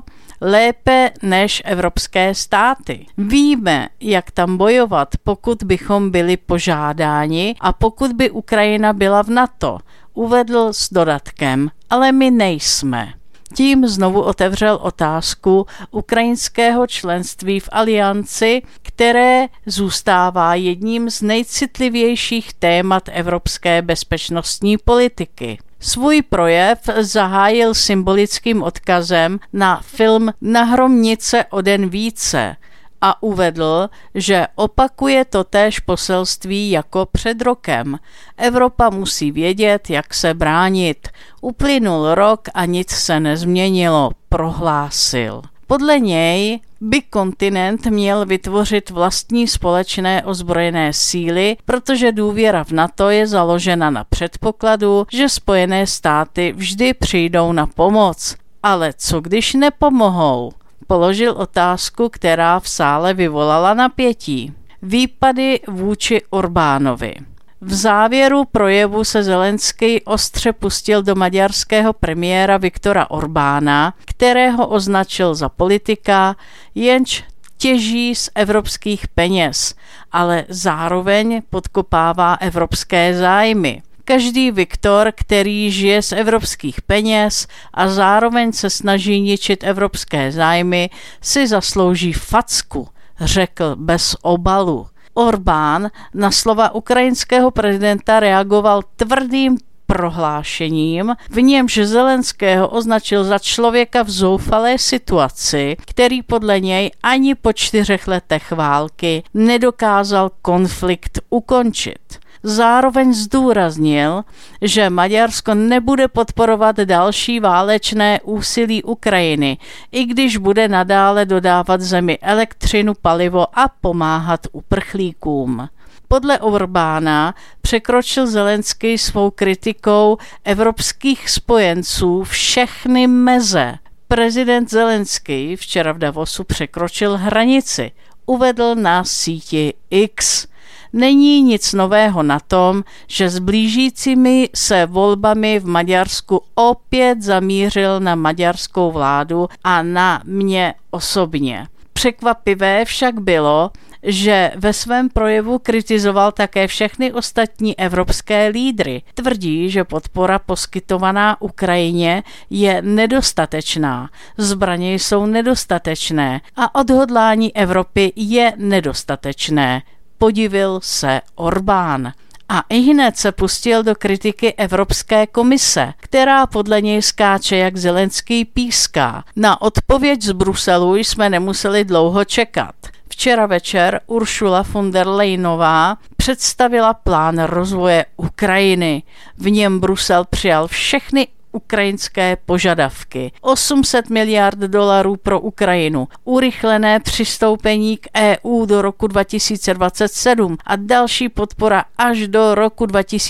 lépe než evropské státy. Víme, jak tam bojovat, pokud bychom byli požádáni a pokud by Ukrajina byla v NATO, uvedl s dodatkem, ale my nejsme. Tím znovu otevřel otázku ukrajinského členství v alianci, které zůstává jedním z nejcitlivějších témat evropské bezpečnostní politiky. Svůj projev zahájil symbolickým odkazem na film Na hromnice o den více a uvedl, že opakuje totéž poselství jako před rokem. Evropa musí vědět, jak se bránit. Uplynul rok a nic se nezměnilo, prohlásil. Podle něj by kontinent měl vytvořit vlastní společné ozbrojené síly, protože důvěra v NATO je založena na předpokladu, že Spojené státy vždy přijdou na pomoc. Ale co když nepomohou? Položil otázku, která v sále vyvolala napětí. Výpady vůči Orbánovi. V závěru projevu se Zelenský ostře pustil do maďarského premiéra Viktora Orbána, kterého označil za politika, jenž těží z evropských peněz, ale zároveň podkopává evropské zájmy. Každý Viktor, který žije z evropských peněz a zároveň se snaží ničit evropské zájmy, si zaslouží facku, řekl bez obalu. Orbán na slova ukrajinského prezidenta reagoval tvrdým prohlášením, v němž Zelenského označil za člověka v zoufalé situaci, který podle něj ani po 4 letech války nedokázal konflikt ukončit. Zároveň zdůraznil, že Maďarsko nebude podporovat další válečné úsilí Ukrajiny, i když bude nadále dodávat zemi elektřinu, palivo a pomáhat uprchlíkům. Podle Orbána překročil Zelenský svou kritikou evropských spojenců všechny meze. Prezident Zelenský včera v Davosu překročil hranici, uvedl na síti X. Není nic nového na tom, že s blížícími se volbami v Maďarsku opět zamířil na maďarskou vládu a na mě osobně. Překvapivé však bylo, že ve svém projevu kritizoval také všechny ostatní evropské lídry. Tvrdí, že podpora poskytovaná Ukrajině je nedostatečná, zbraně jsou nedostatečné a odhodlání Evropy je nedostatečné. Podivil se Orbán. A ihned se pustil do kritiky Evropské komise, která podle něj skáče, jak Zelenský píská. Na odpověď z Bruselu jsme nemuseli dlouho čekat. Včera večer Ursula von der Leyenová představila plán rozvoje Ukrajiny. V něm Brusel přijal všechny ukrajinské požadavky. 800 miliard dolarů pro Ukrajinu, urychlené přistoupení k EU do roku 2027 a další podpora až do roku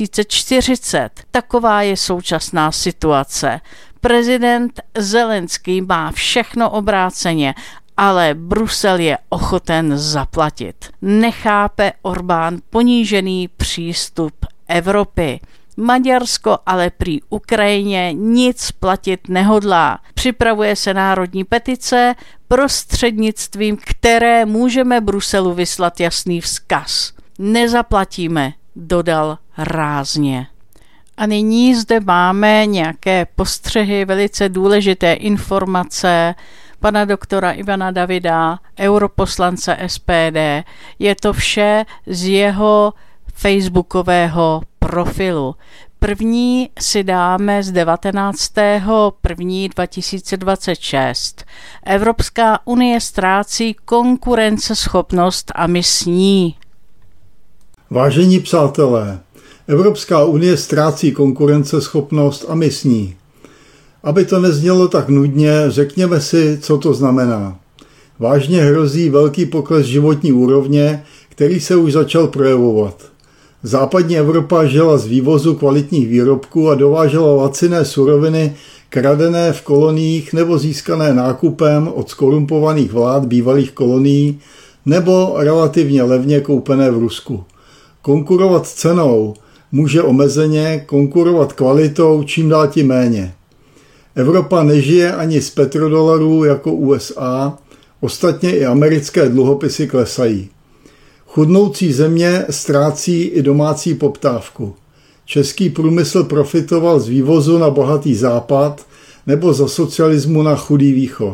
2040. Taková je současná situace. Prezident Zelenský má všechno obráceně, ale Brusel je ochoten zaplatit. Nechápe Orbán ponížený přístup Evropy. Maďarsko ale prý Ukrajině nic platit nehodlá. Připravuje se národní petice, prostřednictvím které můžeme Bruselu vyslat jasný vzkaz. Nezaplatíme, dodal rázně. A nyní zde máme nějaké postřehy, velice důležité informace pana doktora Ivana Davida, europoslance SPD. Je to vše z jeho facebookového profilu. První si dáme z 19.1.2026. Evropská unie ztrácí konkurenceschopnost a my s ní. Vážení přátelé, Evropská unie ztrácí konkurenceschopnost a my s ní. Aby to neznělo tak nudně, řekněme si, co to znamená. Vážně hrozí velký pokles životní úrovně, který se už začal projevovat. Západní Evropa žila z vývozu kvalitních výrobků a dovážela laciné suroviny, kradené v koloniích nebo získané nákupem od skorumpovaných vlád bývalých kolonií nebo relativně levně koupené v Rusku. Konkurovat cenou může omezeně, konkurovat kvalitou čím dál tím méně. Evropa nežije ani z petrodolarů jako USA, ostatně i americké dluhopisy klesají. Chudnoucí země ztrácí i domácí poptávku. Český průmysl profitoval z vývozu na bohatý západ nebo za socialismu na chudý východ.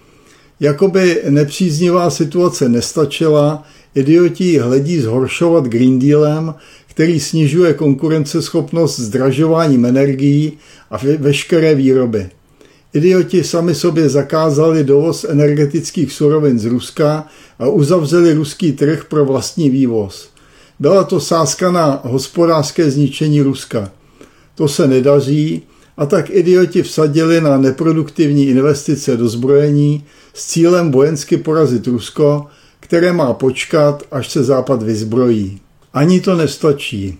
Jakoby nepříznivá situace nestačila, idioti hledí zhoršovat Green Dealem, který snižuje konkurenceschopnost zdražováním energií a veškeré výroby. Idioti sami sobě zakázali dovoz energetických surovin z Ruska a uzavřeli ruský trh pro vlastní vývoz. Byla to sázka na hospodářské zničení Ruska. To se nedaří a tak idioti vsadili na neproduktivní investice do zbrojení s cílem vojensky porazit Rusko, které má počkat, až se Západ vyzbrojí. Ani to nestačí.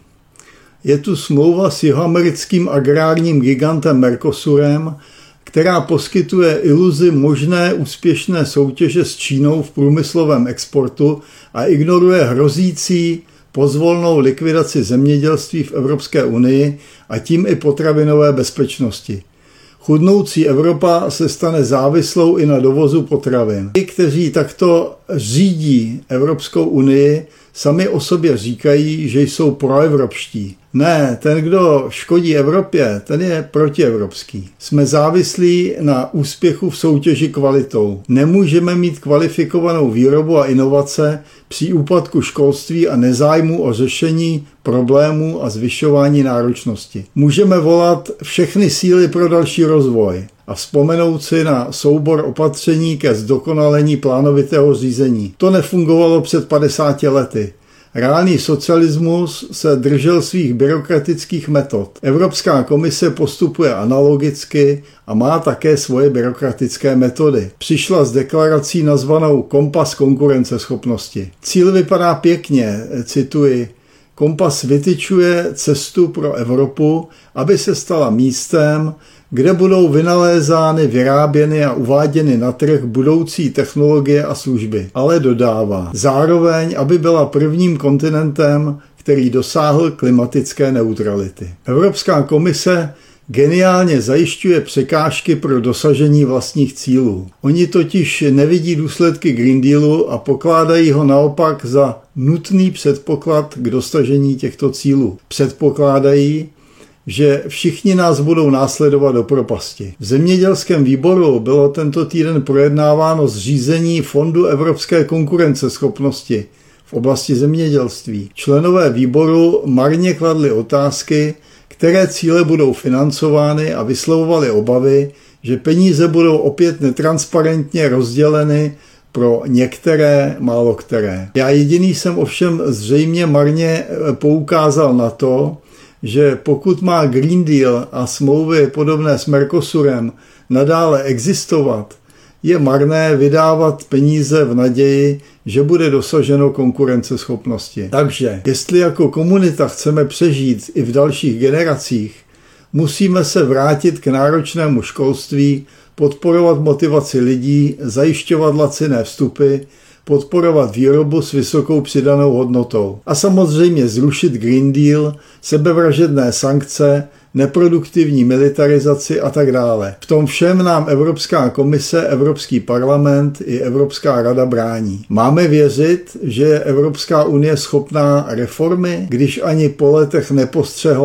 Je tu smlouva s jihoamerickým agrárním gigantem Mercosurem, která poskytuje iluzi možné úspěšné soutěže s Čínou v průmyslovém exportu a ignoruje hrozící pozvolnou likvidaci zemědělství v Evropské unii a tím i potravinové bezpečnosti. Chudnoucí Evropa se stane závislou i na dovozu potravin. Ti, kteří takto řídí Evropskou unii, sami o sobě říkají, že jsou proevropští. Ne, ten, kdo škodí Evropě, ten je protievropský. Jsme závislí na úspěchu v soutěži kvalitou. Nemůžeme mít kvalifikovanou výrobu a inovace při úpadku školství a nezájmu o řešení problémů a zvyšování náročnosti. Můžeme volat všechny síly pro další rozvoj a vzpomenout si na soubor opatření ke zdokonalení plánovitého řízení. To nefungovalo před 50 lety. Reálný socialismus se držel svých byrokratických metod. Evropská komise postupuje analogicky a má také svoje byrokratické metody. Přišla s deklarací nazvanou Kompas konkurenceschopnosti. Cíl vypadá pěkně, cituji, Kompas vytyčuje cestu pro Evropu, aby se stala místem, kde budou vynalézány, vyráběny a uváděny na trh budoucí technologie a služby. Ale dodává, zároveň, aby byla prvním kontinentem, který dosáhl klimatické neutrality. Evropská komise geniálně zajišťuje překážky pro dosažení vlastních cílů. Oni totiž nevidí důsledky Green Dealu a pokládají ho naopak za nutný předpoklad k dosažení těchto cílů. Předpokládají, že všichni nás budou následovat do propasti. V zemědělském výboru bylo tento týden projednáváno zřízení Fondu evropské konkurenceschopnosti v oblasti zemědělství. Členové výboru marně kladli otázky, které cíle budou financovány a vyslovovali obavy, že peníze budou opět netransparentně rozděleny pro některé, málo které. Já jediný jsem ovšem zřejmě marně poukázal na to, že pokud má Green Deal a smlouvy podobné s Mercosurem nadále existovat, je marné vydávat peníze v naději, že bude dosaženo konkurenceschopnosti. Takže, jestli jako komunita chceme přežít i v dalších generacích, musíme se vrátit k náročnému školství, podporovat motivaci lidí, zajišťovat laciné vstupy, podporovat výrobu s vysokou přidanou hodnotou. A samozřejmě zrušit Green Deal, sebevražedné sankce, neproduktivní militarizaci a tak dále. V tom všem nám Evropská komise, Evropský parlament i Evropská rada brání. Máme věřit, že je Evropská unie schopná reformy, když ani po letech nepostřehla,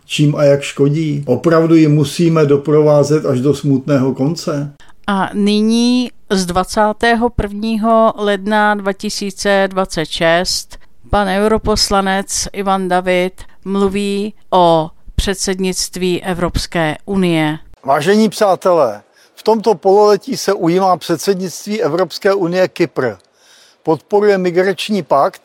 čím a jak škodí? Opravdu ji musíme doprovázet až do smutného konce? A nyní z 21. ledna 2026 pan europoslanec Ivan David mluví o předsednictví Evropské unie. Vážení přátelé, v tomto pololetí se ujímá předsednictví Evropské unie Kypr. Podporuje migrační pakt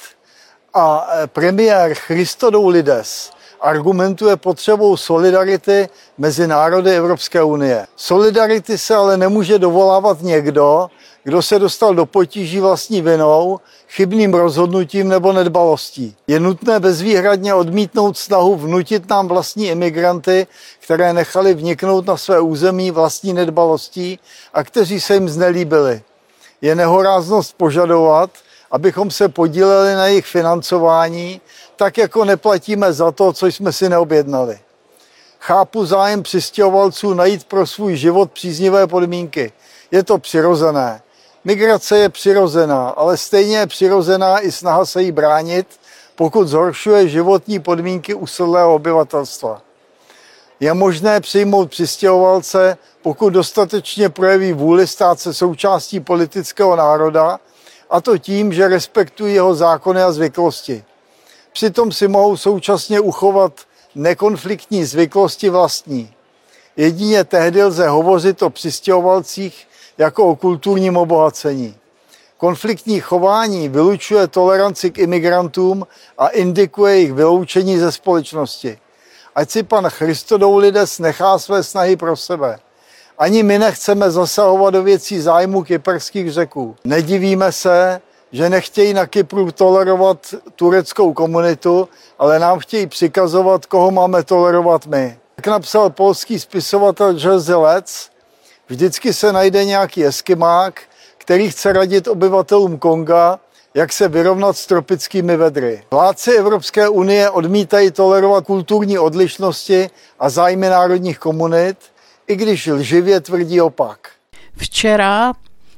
a premiér Christodoulides argumentuje potřebou solidarity mezi národy Evropské unie. Solidarity se ale nemůže dovolávat někdo, kdo se dostal do potíží vlastní vinou, chybným rozhodnutím nebo nedbalostí. Je nutné bezvýhradně odmítnout snahu vnutit nám vlastní imigranty, které nechali vniknout na své území vlastní nedbalostí a kteří se jim znelíbili. Je nehoráznost požadovat, abychom se podíleli na jejich financování, tak jako neplatíme za to, co jsme si neobjednali. Chápu zájem přistěhovalců najít pro svůj život příznivé podmínky. Je to přirozené. Migrace je přirozená, ale stejně je přirozená i snaha se jí bránit, pokud zhoršuje životní podmínky usedlého obyvatelstva. Je možné přijmout přistěhovalce, pokud dostatečně projeví vůli stát se součástí politického národa, a to tím, že respektují jeho zákony a zvyklosti. Přitom si mohou současně uchovat nekonfliktní zvyklosti vlastní. Jedině tehdy lze hovořit o přistěhovalcích jako o kulturním obohacení. Konfliktní chování vylučuje toleranci k imigrantům a indikuje jejich vyloučení ze společnosti. Ať si pan Christodoulides nechá své snahy pro sebe. Ani my nechceme zasahovat do věcí zájmu kyperských Řeků. Nedivíme se, že nechtějí na Kypru tolerovat tureckou komunitu, ale nám chtějí přikazovat, koho máme tolerovat my. Jak napsal polský spisovatel Jerzy Lec, vždycky se najde nějaký eskimák, který chce radit obyvatelům Konga, jak se vyrovnat s tropickými vedry. Vládci Evropské unie odmítají tolerovat kulturní odlišnosti a zájmy národních komunit, i když lživě tvrdí opak. Včera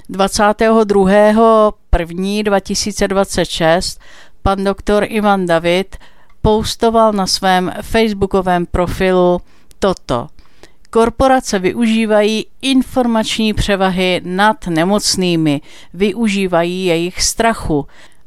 22.1.2026 pan doktor Ivan David postoval na svém facebookovém profilu toto. Korporace využívají informační převahy nad nemocnými, využívají jejich strachu,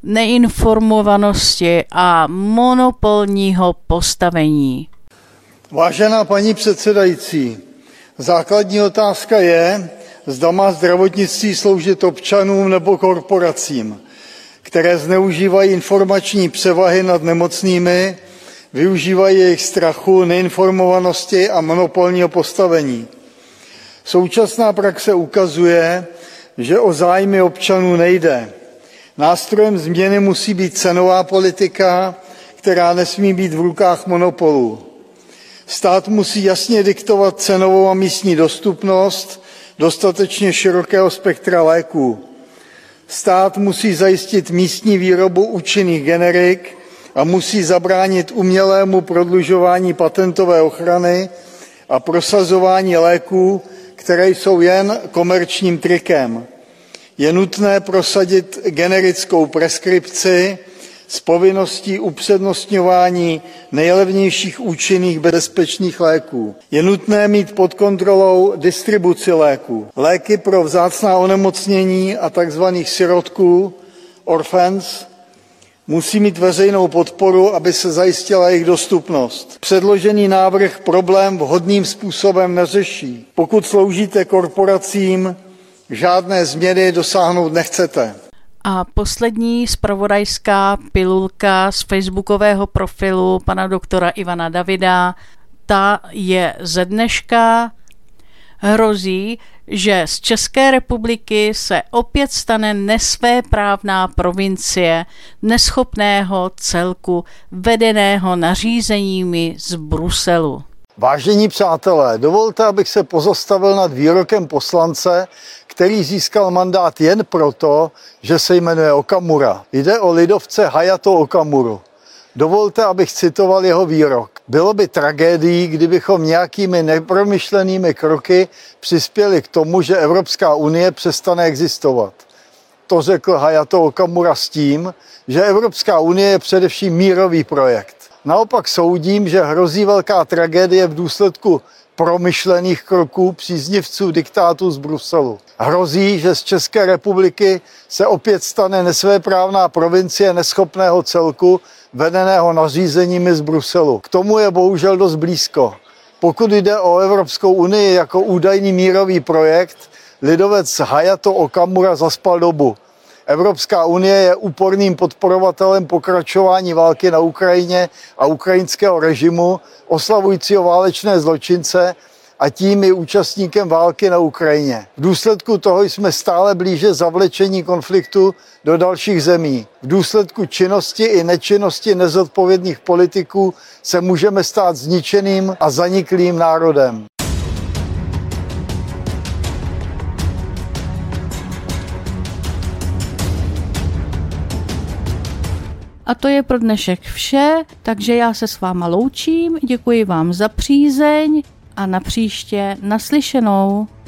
neinformovanosti a monopolního postavení. Vážená paní předsedající, základní otázka je, zda má zdravotnictví sloužit občanům nebo korporacím, které zneužívají informační převahy nad nemocnými, využívají jejich strachu, neinformovanosti a monopolního postavení. Současná praxe ukazuje, že o zájmy občanů nejde. Nástrojem změny musí být cenová politika, která nesmí být v rukách monopolů. Stát musí jasně diktovat cenovou a místní dostupnost dostatečně širokého spektra léků. Stát musí zajistit místní výrobu účinných generik a musí zabránit umělému prodlužování patentové ochrany a prosazování léků, které jsou jen komerčním trikem. Je nutné prosadit generickou preskripci s povinností upřednostňování nejlevnějších účinných bezpečných léků. Je nutné mít pod kontrolou distribuci léků. Léky pro vzácná onemocnění a tzv. Sirotků, orphans, musí mít veřejnou podporu, aby se zajistila jejich dostupnost. Předložený návrh problém vhodným způsobem neřeší. Pokud sloužíte korporacím, žádné změny dosáhnout nechcete. A poslední zpravodajská pilulka z facebookového profilu pana doktora Ivana Davida, ta je ze dneška. Hrozí, že z České republiky se opět stane nesvéprávná provincie neschopného celku vedeného nařízeními z Bruselu. Vážení přátelé, dovolte, abych se pozastavil nad výrokem poslance, který získal mandát jen proto, že se jmenuje Okamura. Jde o lidovce Hayato Okamuru. Dovolte, abych citoval jeho výrok. Bylo by tragédií, kdybychom nějakými nepromyšlenými kroky přispěli k tomu, že Evropská unie přestane existovat. To řekl Hayato Okamura s tím, že Evropská unie je především mírový projekt. Naopak soudím, že hrozí velká tragédie v důsledku promyšlených kroků příznivců diktátu z Bruselu. Hrozí, že z České republiky se opět stane nesvéprávná provincie neschopného celku, vedeného nařízeními z Bruselu. K tomu je bohužel dost blízko. Pokud jde o Evropskou unii jako údajný mírový projekt, lidovec Hayato Okamura zaspal dobu. Evropská unie je úporným podporovatelem pokračování války na Ukrajině a ukrajinského režimu, oslavujícího válečné zločince a tím i účastníkem války na Ukrajině. V důsledku toho jsme stále blíže zavlečení konfliktu do dalších zemí. V důsledku činnosti i nečinnosti nezodpovědných politiků se můžeme stát zničeným a zaniklým národem. A to je pro dnešek vše, takže já se s váma loučím, děkuji vám za přízeň a na příště naslyšenou.